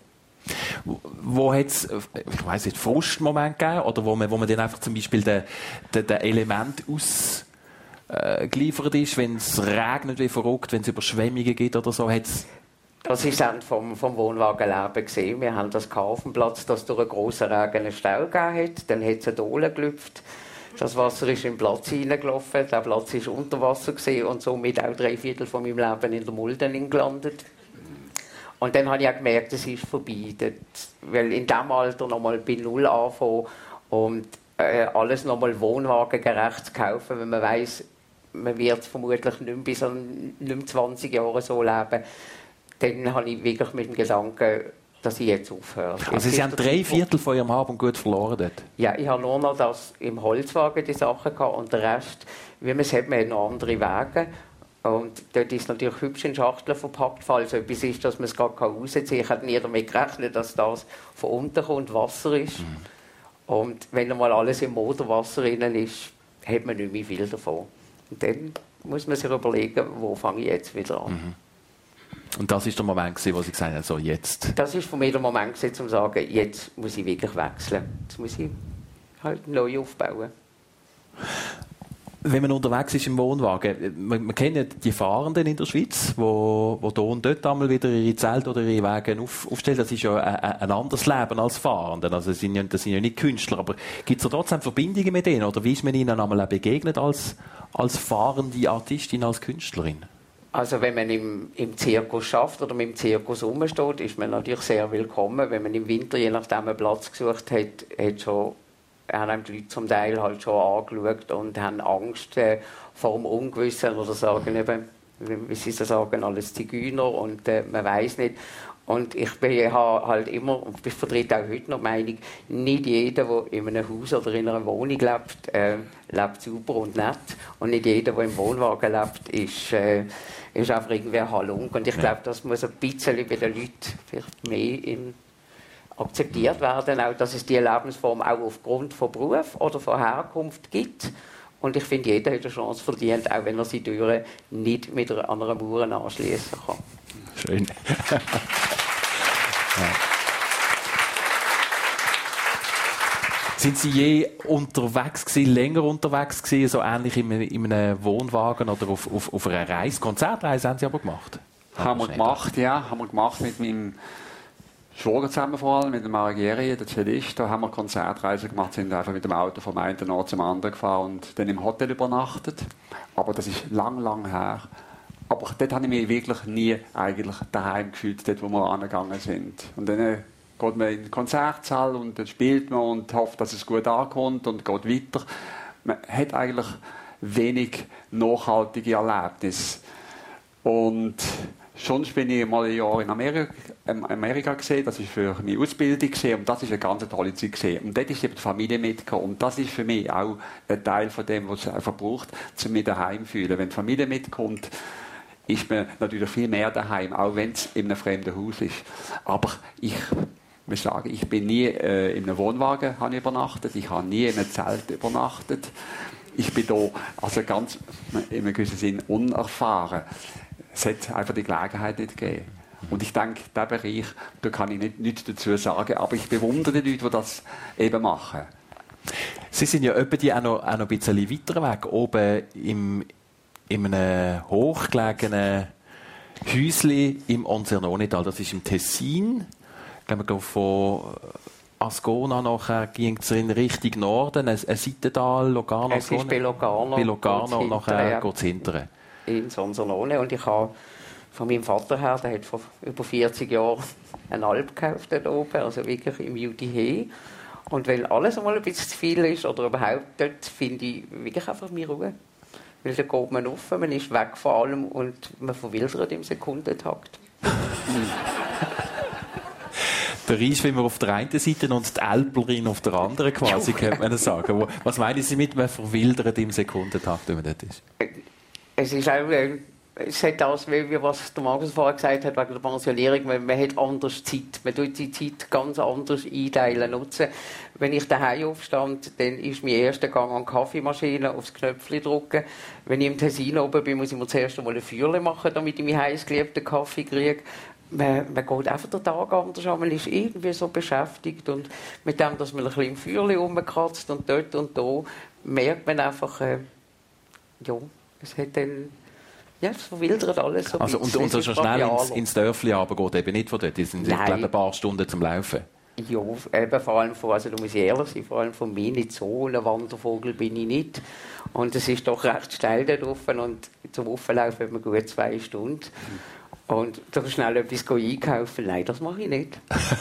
Wo hat es, ich weiss nicht, Frustmoment gegeben? Oder wo man dann einfach zum Beispiel den Element ausgeliefert ist, wenn es regnet wie verrückt, wenn es Überschwemmungen gibt oder so? Das ist dann vom Wohnwagenleben gesehen. Wir haben das auf dem Platz, dass durch einen grossen Regen einen Stau gegeben hat. Dann hat es eine Dole gelüpft. Das Wasser ist in den Platz hineingelaufen. Der Platz war unter Wasser gewesen und somit auch 3/4 von meinem Leben in der Mulde gelandet. Und dann habe ich auch gemerkt, es ist vorbei. Weil in diesem Alter nochmal bei Null anfangen und alles nochmal wohnwagengerecht zu kaufen, wenn man weiss, man wird vermutlich nicht bis an 20 Jahre so leben, dann habe ich wirklich mit dem Gedanken, dass ich jetzt aufhöre. Also Sie haben 3/4 von Ihrem Hab und Gut verloren dort? Ja, ich habe nur noch das im Holzwagen, die Sachen gehabt, und der Rest, wie man es hat, man hat noch andere Wege. Und dort ist natürlich hübsch in Schachteln verpackt, falls etwas ist, dass man es gar rausziehen kann. Ich habe nie damit gerechnet, dass das von unten kommt, Wasser ist. Und wenn mal alles im Motorwasser drin ist, hat man nicht mehr viel davon. Und dann muss man sich überlegen, wo fange ich jetzt wieder an. Und das war der Moment, wo Sie gesagt haben, so jetzt? Das war für mich der Moment, um zu sagen, jetzt muss ich wirklich wechseln. Jetzt muss ich halt neu aufbauen. Wenn man unterwegs ist im Wohnwagen, man kennt ja die Fahrenden in der Schweiz, die hier und dort einmal wieder ihre Zelte oder ihre Wege aufstellen. Das ist ja ein anderes Leben als Fahrende. Also das sind ja nicht Künstler. Aber gibt es trotzdem Verbindungen mit denen? Oder wie ist man ihnen einmal begegnet als fahrende Artistin, als Künstlerin? Also wenn man im Zirkus schafft oder mit dem Zirkus rumsteht, ist man natürlich sehr willkommen. Wenn man im Winter je nachdem einen Platz gesucht hat, haben die Leute zum Teil halt schon angeschaut und haben Angst vor dem Ungewissen oder sagen eben, wie sie so sagen, alles Zigeuner und man weiß nicht. Und ich habe halt immer, und ich vertrete auch heute noch die Meinung, nicht jeder, der in einem Haus oder in einer Wohnung lebt, lebt sauber und nett. Und nicht jeder, der im Wohnwagen lebt, ist einfach irgendwie ein Halunk. Und ich glaube, das muss ein bisschen bei den Leuten vielleicht mehr akzeptiert werden, auch, dass es diese Lebensform auch aufgrund von Beruf oder von Herkunft gibt. Und ich finde, jeder hat eine Chance verdient, auch wenn er seine Türen nicht mit einer Mauer anschließen kann. Schön. Ja. Sind Sie je unterwegs gewesen, länger unterwegs gewesen, so ähnlich in einem Wohnwagen oder auf einer Reise? Konzertreise haben Sie aber gemacht? Haben wir gemacht, ja. Haben wir gemacht mit meinem Schwager zusammen vor allem, mit dem Maraghieri, der Cellist. Da haben wir Konzertreisen gemacht, sind einfach mit dem Auto vom einen Ort zum anderen gefahren und dann im Hotel übernachtet. Aber das ist lang her. Aber dort habe ich mich wirklich nie eigentlich daheim gefühlt, dort wo wir angegangen sind. Und dann geht man in den Konzertsaal und dann spielt man und hofft, dass es gut ankommt und geht weiter. Man hat eigentlich wenig nachhaltige Erlebnisse. Und schon bin ich mal ein Jahr in Amerika gesehen, das war für meine Ausbildung und das war eine ganz tolle Zeit gewesen. Und dort ist eben die Familie mitgekommen und das ist für mich auch ein Teil von dem, was es einfach braucht, um mich daheim zu fühlen. Wenn die Familie mitkommt, ist man natürlich viel mehr daheim, auch wenn es in einem fremden Haus ist. Aber ich muss sagen, ich bin nie in einem Wohnwagen übernachtet, ich habe nie in einem Zelt übernachtet. Ich bin da also ganz in einem gewissen Sinn unerfahren. Es hat einfach die Gelegenheit nicht gegeben. Und ich denke, diesen Bereich, da kann ich nichts dazu sagen, aber ich bewundere die Leute, die das eben machen. Sie sind ja etwa auch noch ein bisschen weiter weg, oben in einem hochgelegenen Häuschen im Onsernonital. Das ist im Tessin. Ich glaube, von Ascona nachher ging es in Richtung Norden, ein Seitental, Locarno. Es ist bei Locarno. Bei Locarno und nachher geht es hinterher. In Sonsernone. Und ich habe von meinem Vater her, der hat vor über 40 Jahren eine Alp gekauft dort oben, also wirklich im Judihe. Und wenn alles einmal ein bisschen zu viel ist oder überhaupt, dort finde ich wirklich einfach meine Ruhe. Weil da geht man rauf, man ist weg von allem und man verwildert im Sekundentakt. Der Rheinschwimmer auf der einen Seite und die Älplerin auf der anderen quasi, könnte man sagen. Was meinen Sie mit, man verwildert im Sekundentakt, wenn man dort ist? Es ist auch, es hat das, wie was der Markus vorher gesagt hat, wegen der Pensionierung, man hat anders Zeit. Man tut die Zeit ganz anders einteilen, nutzen. Wenn ich daheim aufstand, dann ist mein erster Gang an die Kaffeemaschine, aufs Knöpfchen drücken. Wenn ich im Tessin oben bin, muss ich mir zuerst einmal ein Feuerchen machen, damit ich meinen heißgeliebten Kaffee kriege. Man geht einfach den Tag anders an, man ist irgendwie so beschäftigt und mit dem, dass man ein bisschen im Feuerchen rumkratzt und dort und da, merkt man einfach, es hat dann, ja, es verwildert alles so ein also, bisschen. Und so schnell ins Dörfli runter geht eben nicht von dort, die sind glaube ein paar Stunden zum Laufen. Ja, eben vor allem also da muss ich ehrlich sein, vor allem von mir nicht so, ein Wandervogel bin ich nicht. Und es ist doch recht steil da drauf und zum Auflaufen hat man gut 2 Stunden. Und da schnell etwas einkaufen, nein, das mache ich nicht.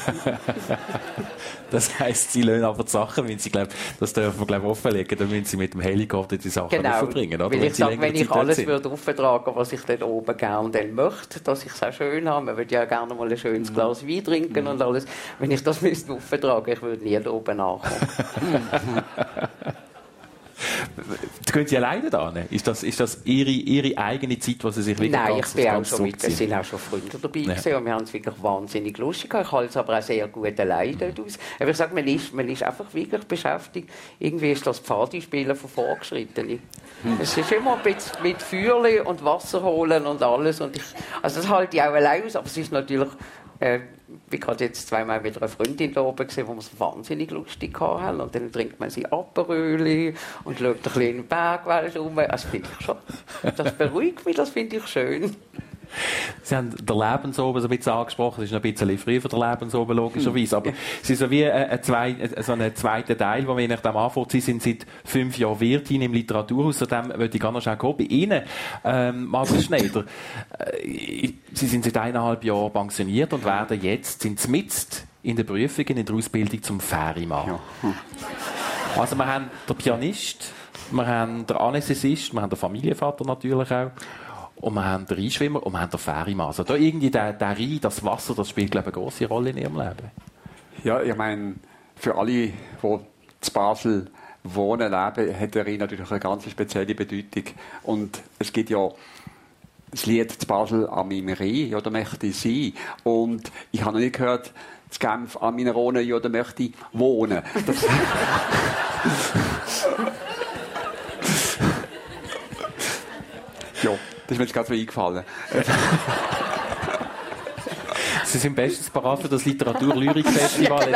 Das heisst, Sie lassen aber die Sachen, wenn Sie glauben, das dürfen wir offenlegen, dann müssen Sie mit dem Helikopter die Sachen verbringen. Oder? Weil ich sage, wenn ich alles würde auftragen, was ich dort oben gerne möchte, dass ich es auch schön habe, man würde ja gerne mal ein schönes Glas Wein trinken und alles. Wenn ich das müsste auftragen, ich würde nie da oben nachkommen. Gehen Sie alleine da? Ist das Ihre eigene Zeit, die Sie sich wirklich Nein, ganz, ich bin ganz auch schon mit, es sind auch schon Freunde dabei gewesen, und wir haben es wirklich wahnsinnig lustig gehabt. Ich halte es aber auch sehr gut alleine dort aus. Aber ich sage, man ist einfach wirklich beschäftigt. Irgendwie ist das Pfadispielen von Vorgeschrittenen. Es ist immer ein bisschen mit Feuerchen und Wasser holen und alles. Und also das halte ich auch allein aus, aber es ist natürlich... ich hatte jetzt zweimal wieder eine Freundin da oben gesehen, wo wir es wahnsinnig lustig hatten. Und dann trinkt man sich Aperöli und schaut ein bisschen in den Bergwald rum. Das finde ich schon. Das beruhigt mich, das finde ich schön. Sie haben den Lebensoben so ein bisschen angesprochen. Es ist noch ein bisschen früh für den Lebensoben, logischerweise. Aber es ist so wie ein zweiter Teil, wo wir nach dem anfangen. Sie sind seit 5 Jahren Wirtin im Literaturhaus. Zu dem würde ich gerne noch bei Ihnen, Markus Schneider. Sie sind seit 1,5 Jahren pensioniert und sind mitten in der Prüfung, in der Ausbildung zum Ferienmann. Ja. Also wir haben den Pianist, wir haben den Anästhesist, wir haben den Familienvater natürlich auch. und wir haben den Rheinschwimmer und wir haben den Fährimann. Also da irgendwie der Rhein, das Wasser, das spielt, glaube ich, eine grosse Rolle in ihrem Leben. Ja, ich meine, für alle, die in Basel wohnen, leben, hat der Rhein natürlich eine ganz spezielle Bedeutung. Und es gibt ja das Lied «Zu Basel an meinem Rhein», ja, da möchte ich sein. Und ich habe noch nicht gehört, «Zu Genf an meiner Rhone», ja, da möchte ich wohnen. Das ja, das ist mir jetzt gerade so eingefallen. Sie sind bestens parat für das Literatur-Lyrik-Festival.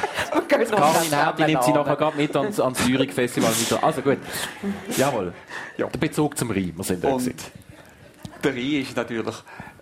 Karin Herdi nimmt Sie nachher gerade mit ans Lyrik-Festival. Also gut. Jawohl. Ja. Der Bezug zum Rhein, wir sind da gewesen. Der Rhein ist natürlich,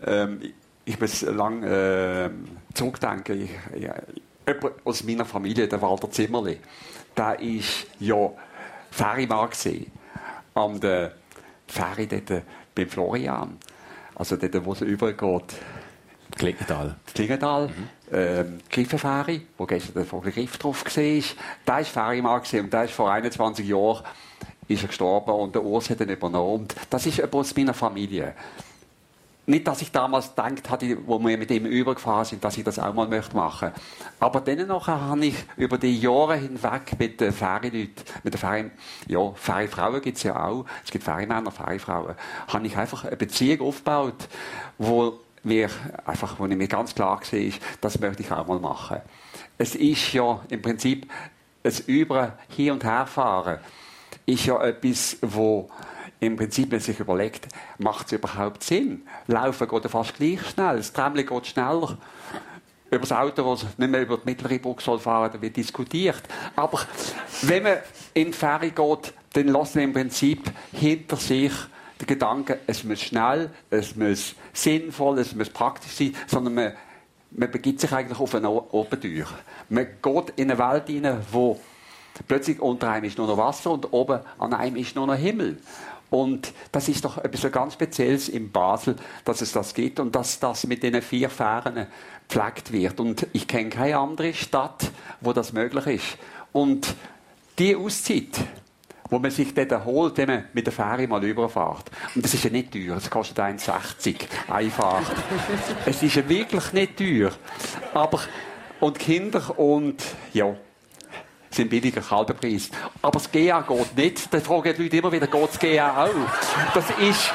ich muss lange zurückdenken, jemand aus meiner Familie, der Walter Zimmerli, der ist ja Fährimann gewesen. An der Fähre dort beim Florian. Also dort, wo es übergeht. Klingenthal. Klingenthal. Griffenfähre, wo gestern der Vogel Griff drauf war. Der war Fährimann und der ist vor 21 Jahren ist er gestorben und der Urs hat ihn übernommen. Das ist jemand aus meiner Familie. Nicht, dass ich damals gedacht hatte, wo wir mit ihm übergefahren sind, dass ich das auch mal machen möchte. Aber dann nachher habe ich über die Jahre hinweg mit den Fähreleuten, mit den Fährifrauen gibt es ja auch, es gibt Fährimänner, Fährifrauen, habe ich einfach eine Beziehung aufgebaut, wo ich mir ganz klar war, das möchte ich auch mal machen. Es ist ja im Prinzip ein Hin- und Herfahren ist ja etwas, wo im Prinzip man sich überlegt, macht es überhaupt Sinn? Laufen geht fast gleich schnell, das Tramli geht schneller. Über das Auto, das nicht mehr über die mittlere Brücke soll fahren, da wird diskutiert. Aber wenn man in die Fähre geht, dann lässt man im Prinzip hinter sich den Gedanken, es muss schnell, es muss sinnvoll, es muss praktisch sein, sondern man begibt sich eigentlich auf eine Abenteuer. Man geht in eine Welt hinein, wo plötzlich unter einem ist nur noch Wasser und oben an einem ist nur noch Himmel. Und das ist doch etwas ganz Spezielles in Basel, dass es das gibt und dass das mit diesen 4 Fähren gepflegt wird. Und ich kenne keine andere Stadt, wo das möglich ist. Und die Auszeit, wo man sich dort holt, wenn man mit der Fähre mal überfährt. Und das ist ja nicht teuer, es kostet 1,60 einfach. Es ist ja wirklich nicht teuer. Aber, und Kinder und, ja, sind billiger, kalter Preis. Aber das GA geht nicht. Da fragen die Leute immer wieder, geht das GA auch? Das ist...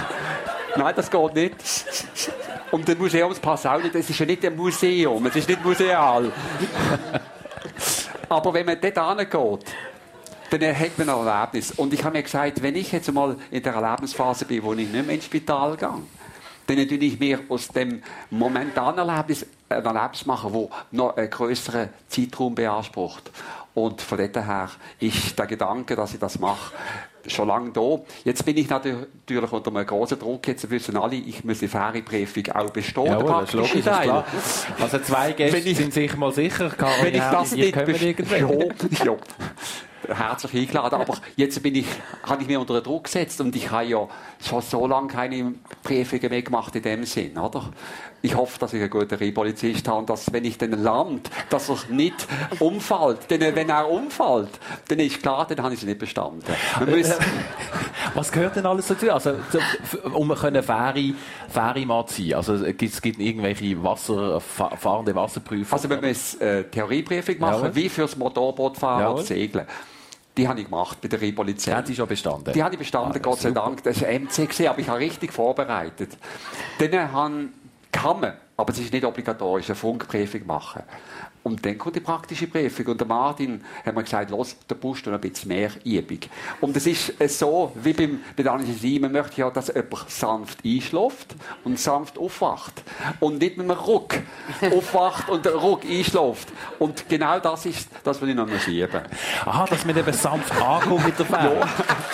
Nein, das geht nicht. Und der Museumspass auch nicht. Es ist ja nicht ein Museum, es ist nicht museal. Aber wenn man dort hingeht, dann hat man ein Erlebnis. Und ich habe mir gesagt, wenn ich jetzt mal in der Erlebnisphase bin, wo ich nicht mehr ins Spital gehe, dann tue ich mir aus dem momentanen Erlebnis ein Erlebnis machen, das noch einen grösseren Zeitraum beansprucht. Und von dort her ist der Gedanke, dass ich das mache, schon lange da. Jetzt bin ich natürlich unter einem grossen Druck. Jetzt wissen alle, ich muss die Fähreprüfung auch bestehen. Jawohl, das ist logisch, das ist klar. Also 2 Gäste sind sich mal sicher. Karin, wenn ich das nicht bestehe. Ja. Herzlich eingeladen, aber jetzt habe ich mich unter Druck gesetzt und ich habe ja schon so lange keine Prüfungen mehr gemacht in dem Sinn, oder? Ich hoffe, dass ich einen guten Rheinpolizist habe und dass, wenn ich den land, dass er nicht umfällt. Denn wenn er umfällt, dann ist klar, dann habe ich es nicht bestanden. Was gehört denn alles dazu? Also, um Fährimann zu sein? Also, es gibt irgendwelche fahrende Wasserprüfer? Also, man muss Theorieprüfung machen, Jawohl. wie fürs Motorbootfahren und Segeln. Die habe ich gemacht bei der Rheinpolizei. Die haben Sie schon bestanden? Die habe ich bestanden, Gott sei Dank. Das war MC, aber ich habe richtig vorbereitet. Dann kann man, aber es ist nicht obligatorisch, eine Funkprüfung machen. Und dann kommt die praktische Prüfung. Und der Martin hat mir gesagt, los, da brauchst du noch ein bisschen mehr Übung. Und es ist so, wie bei der Anästhesie, man möchte ja, dass jemand sanft einschläft und sanft aufwacht. Und nicht mit einem Ruck aufwacht und Ruck einschläft. Und genau das ist das, was ich noch üben muss. Aha, dass man eben sanft ankommt mit der Fähre. Ja.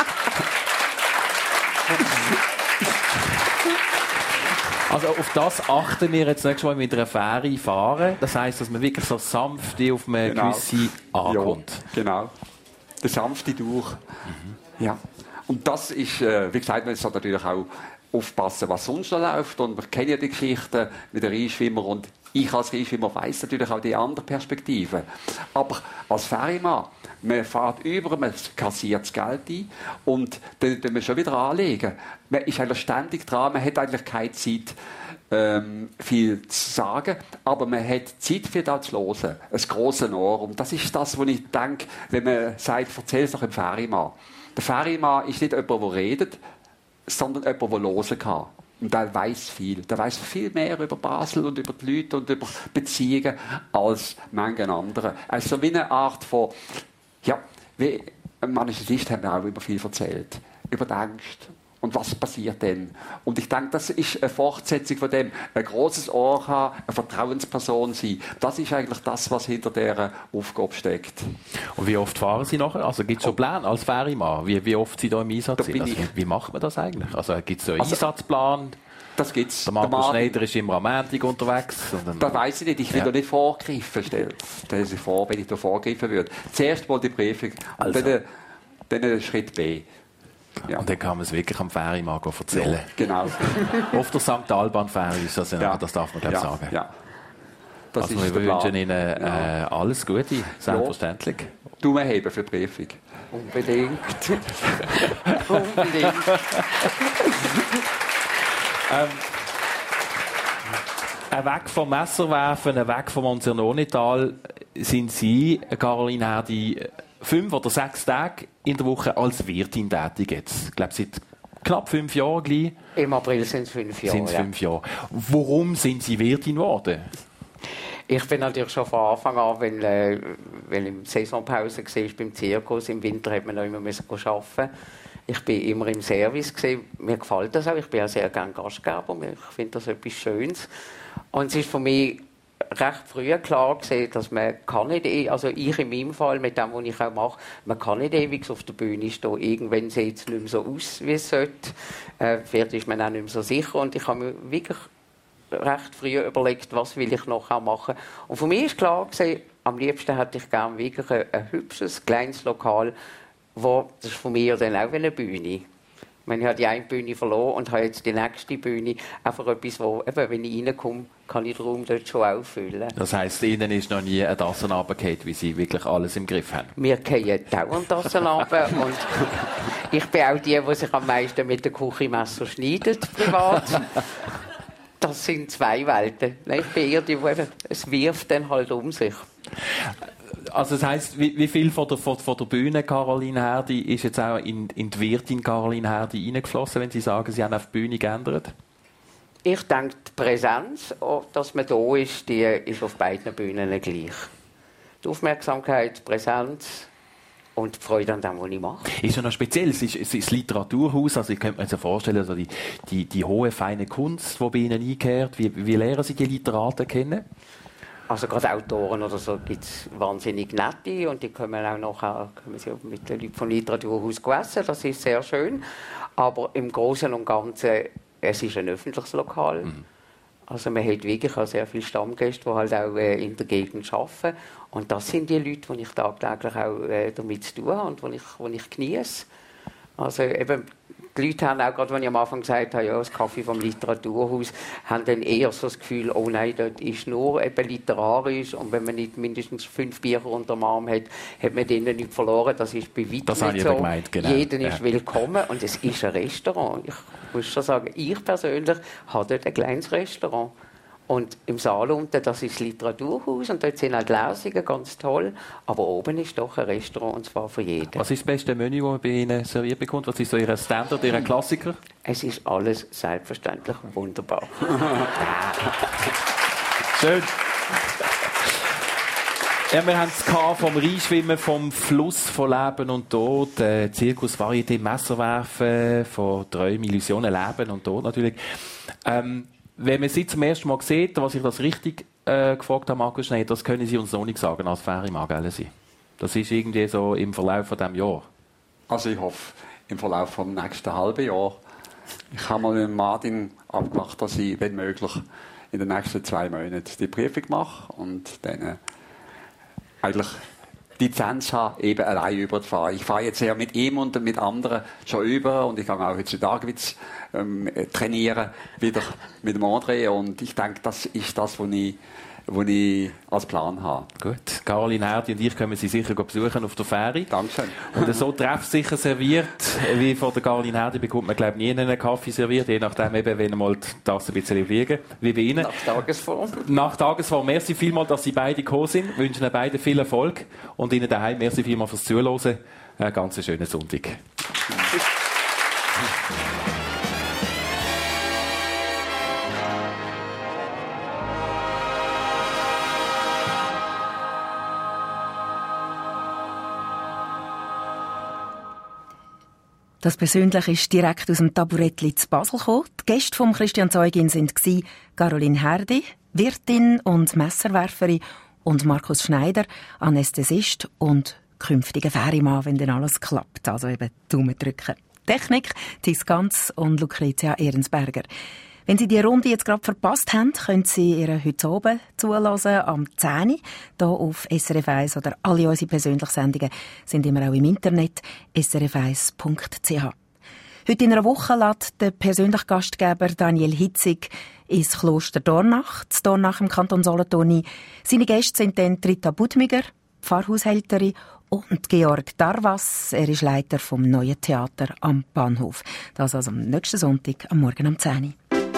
Also auf das achten wir jetzt nächstes Mal mit einer Fähre fahren. Das heisst, dass man wirklich so sanft auf eine gewisse ankommt. Ja, genau. Der sanfte durch. Ja. Und das ist, wie gesagt, man sollte natürlich auch aufpassen, was sonst noch läuft. Und wir kennen ja die Geschichte mit den Rheinschwimmer und Ich als Reisschwimmer weiss natürlich auch die andere Perspektive. Aber als Ferrymann, man fährt über, man kassiert das Geld ein und dann tun wir schon wieder anlegen. Man ist eigentlich ständig dran, man hat eigentlich keine Zeit, viel zu sagen, aber man hat Zeit für das zu hören. Ein grosses Ohr. Und das ist das, was ich denke, wenn man sagt, erzähl es doch dem Ferrymann. Der Ferrymann ist nicht jemand, der redet, sondern jemand, der hören kann. Und der weiss viel. Der weiss viel mehr über Basel und über die Leute und über Beziehungen als manche andere. Also wie eine Art von, ja, wie Anästhesist haben wir auch über viel erzählt. Über die Angst. Und was passiert denn? Und ich denke, das ist eine Fortsetzung von dem. Ein grosses Ohr haben, eine Vertrauensperson sein. Das ist eigentlich das, was hinter dieser Aufgabe steckt. Und wie oft fahren Sie nachher? Also gibt es schon Pläne als Ferrymann? Wie oft Sie da im Einsatz sind? Also, wie macht man das eigentlich? Also gibt es so einen Einsatzplan? Das gibt's. Der Markus Schneider ist immer am Montag unterwegs. Das weiss ich nicht. Ich will da nicht vorgreifen. Stellen Sie vor, wenn ich da vorgreifen würde. Zuerst mal die Prüfung. Also. Und dann Schritt B. Ja. Und dann kann man es wirklich am Ferrymann erzählen. Ja, genau. Auf der St. Alban-Ferry ist das, ja. Das darf man glaube sagen. Ja. Das also ist wir wünschen Ihnen alles Gute, selbstverständlich. Daumen heben für die Prüfung. Unbedingt. Unbedingt. Weg vom Messerwerfen, weg vom Monzernonital sind Sie, Caroline Herdi, 5 oder 6 Tage in der Woche als Wirtin tätig jetzt. Ich glaube, seit knapp 5 Jahren gleich. Im April sind es 5 Jahre. Sind es 5 Jahre. Warum sind Sie Wirtin geworden? Ich bin natürlich schon von Anfang an, weil im Saisonpause war beim Zirkus, im Winter hat man noch immer arbeiten. Ich bin immer im Service gewesen. Mir gefällt das auch. Ich bin auch sehr gerne Gastgeber. Ich finde das etwas Schönes. Und es ist für mich recht früh klar gewesen, dass man kann nicht, also ich in meinem Fall, mit dem, was ich auch mache, man kann nicht ewig auf der Bühne stehen. Irgendwann sieht es nicht mehr so aus, wie es sollte. Vielleicht ist man auch nicht mehr so sicher. Und ich habe mir wirklich recht früh überlegt, was will ich noch machen. Und für mich ist klar gewesen, am liebsten hätte ich gerne wirklich ein hübsches, kleines Lokal, das ist von mir dann auch eine Bühne. Ich habe die eine Bühne verloren und habe jetzt die nächste Bühne. Einfach etwas, wo, eben, wenn ich reinkomme, kann ich den Raum dort schon auffüllen. Das heisst, Ihnen ist noch nie eine Tasse runtergefallen, wie Sie wirklich alles im Griff haben? Wir fallen dauernd Tassen runter. Und ich bin auch die sich am meisten mit dem Küchenmesser schneidet, privat. Das sind 2 Welten. Ich bin eher die, es wirft dann halt um sich. Also das heisst, wie viel von der Bühne Caroline Herdi ist jetzt auch in die Wirtin Caroline Herdi reingeflossen, wenn Sie sagen, Sie haben auf die Bühne geändert? Ich denke, die Präsenz, dass man da ist, die ist auf beiden Bühnen gleich. Die Aufmerksamkeit, die Präsenz und die Freude an dem, was ich mache. Ist ja noch speziell, es ist das Literaturhaus, also ich könnte mir jetzt vorstellen, also die hohe, feine Kunst, die bei Ihnen eingehört. Wie lernen Sie die Literaten kennen? Also gerade Autoren oder so gibt es wahnsinnig nette und die können auch nachher mit den Leuten vom Literaturhaus essen, das ist sehr schön. Aber im Großen und Ganzen, es ist ein öffentliches Lokal. Also man hat wirklich auch sehr viele Stammgäste, die halt auch in der Gegend arbeiten. Und das sind die Leute, die ich tagtäglich auch damit zu tun habe und die ich genieße. Also eben, die Leute haben auch, gerade wenn ich am Anfang gesagt habe, ja, das Kaffee vom Literaturhaus, haben dann eher so das Gefühl, oh nein, dort ist nur eben literarisch und wenn man nicht mindestens 5 Bücher unter dem Arm hat, hat man denen nicht verloren. Das ist bei weitem das nicht so. Gemeint, genau. Jeder ist willkommen und es ist ein Restaurant. Ich muss schon sagen, ich persönlich habe dort ein kleines Restaurant. Und im Saal unten, das ist das Literaturhaus und dort sind halt Lesungen, ganz toll. Aber oben ist doch ein Restaurant, und zwar für jeden. Was ist das beste Menü, das man bei Ihnen serviert bekommt? Was ist so Ihr Standard, Ihr Klassiker? Es ist alles selbstverständlich wunderbar. Schön. Ja, wir haben es vom Reinschwimmen, vom Fluss von Leben und Tod, Zirkus, Varieté, Messerwerfen, von Träumen, Illusionen, Leben und Tod natürlich. Wenn man Sie zum ersten Mal sieht, was ich das richtig gefragt habe, Markus Schneider, das können Sie uns noch nicht sagen als Ferrymann, gell? Das ist irgendwie so im Verlauf von diesem Jahr. Also ich hoffe, im Verlauf vom nächsten halben Jahr. Ich habe mal mit Martin abgemacht, dass ich, wenn möglich, in den nächsten 2 Monaten die Prüfung mache und dann eigentlich die Lizenz habe, eben allein überzufahren. Ich fahre jetzt eher mit ihm und mit anderen schon über und ich kann auch heutzutage trainieren, wieder mit dem André und ich denke, das ist das, was ich als Plan habe. Gut. Caroline Herdi und ich können Sie sicher besuchen auf der Fähre. Dankeschön. Und so treffsicher serviert, wie von der Caroline Herdi bekommt man, glaube ich, nie einen Kaffee serviert, je nachdem eben, wenn mal die Tasse ein bisschen fliegen, wie bei Ihnen. Nach Tagesform. Nach Tagesform. Merci vielmals, dass Sie beide gekommen sind. Wir wünschen Ihnen beiden viel Erfolg und Ihnen daheim merci vielmals fürs Zuhören. Einen ganz schönen Sonntag. Das Persönliche ist direkt aus dem Taburettli zu Basel gekommen. Die Gäste von Christian Zeugin waren Caroline Herdi, Wirtin und Messerwerferin, und Markus Schneider, Anästhesist und künftiger Fährimann, wenn dann alles klappt. Also eben Daumen drücken. Technik, Thies Ganz und Lucretia Ehrensberger. Wenn Sie die Runde jetzt gerade verpasst haben, können Sie ihr heute oben zuhören, am 10 Uhr, hier auf SRF 1 oder alle unsere persönlichen Sendungen sind immer auch im Internet, srf1.ch. Heute in einer Woche lädt der persönliche Gastgeber Daniel Hitzig ins Kloster Dornach, zu Dornach im Kanton Solothurn ein. Seine Gäste sind dann Rita Budmiger, Pfarrhaushälterin, und Georg Darvas. Er ist Leiter vom Neuen Theater am Bahnhof. Das also am nächsten Sonntag, am Morgen um 10 Uhr.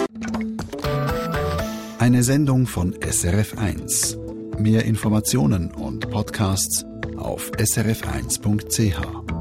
Eine Sendung von SRF 1. Mehr Informationen und Podcasts auf srf1.ch.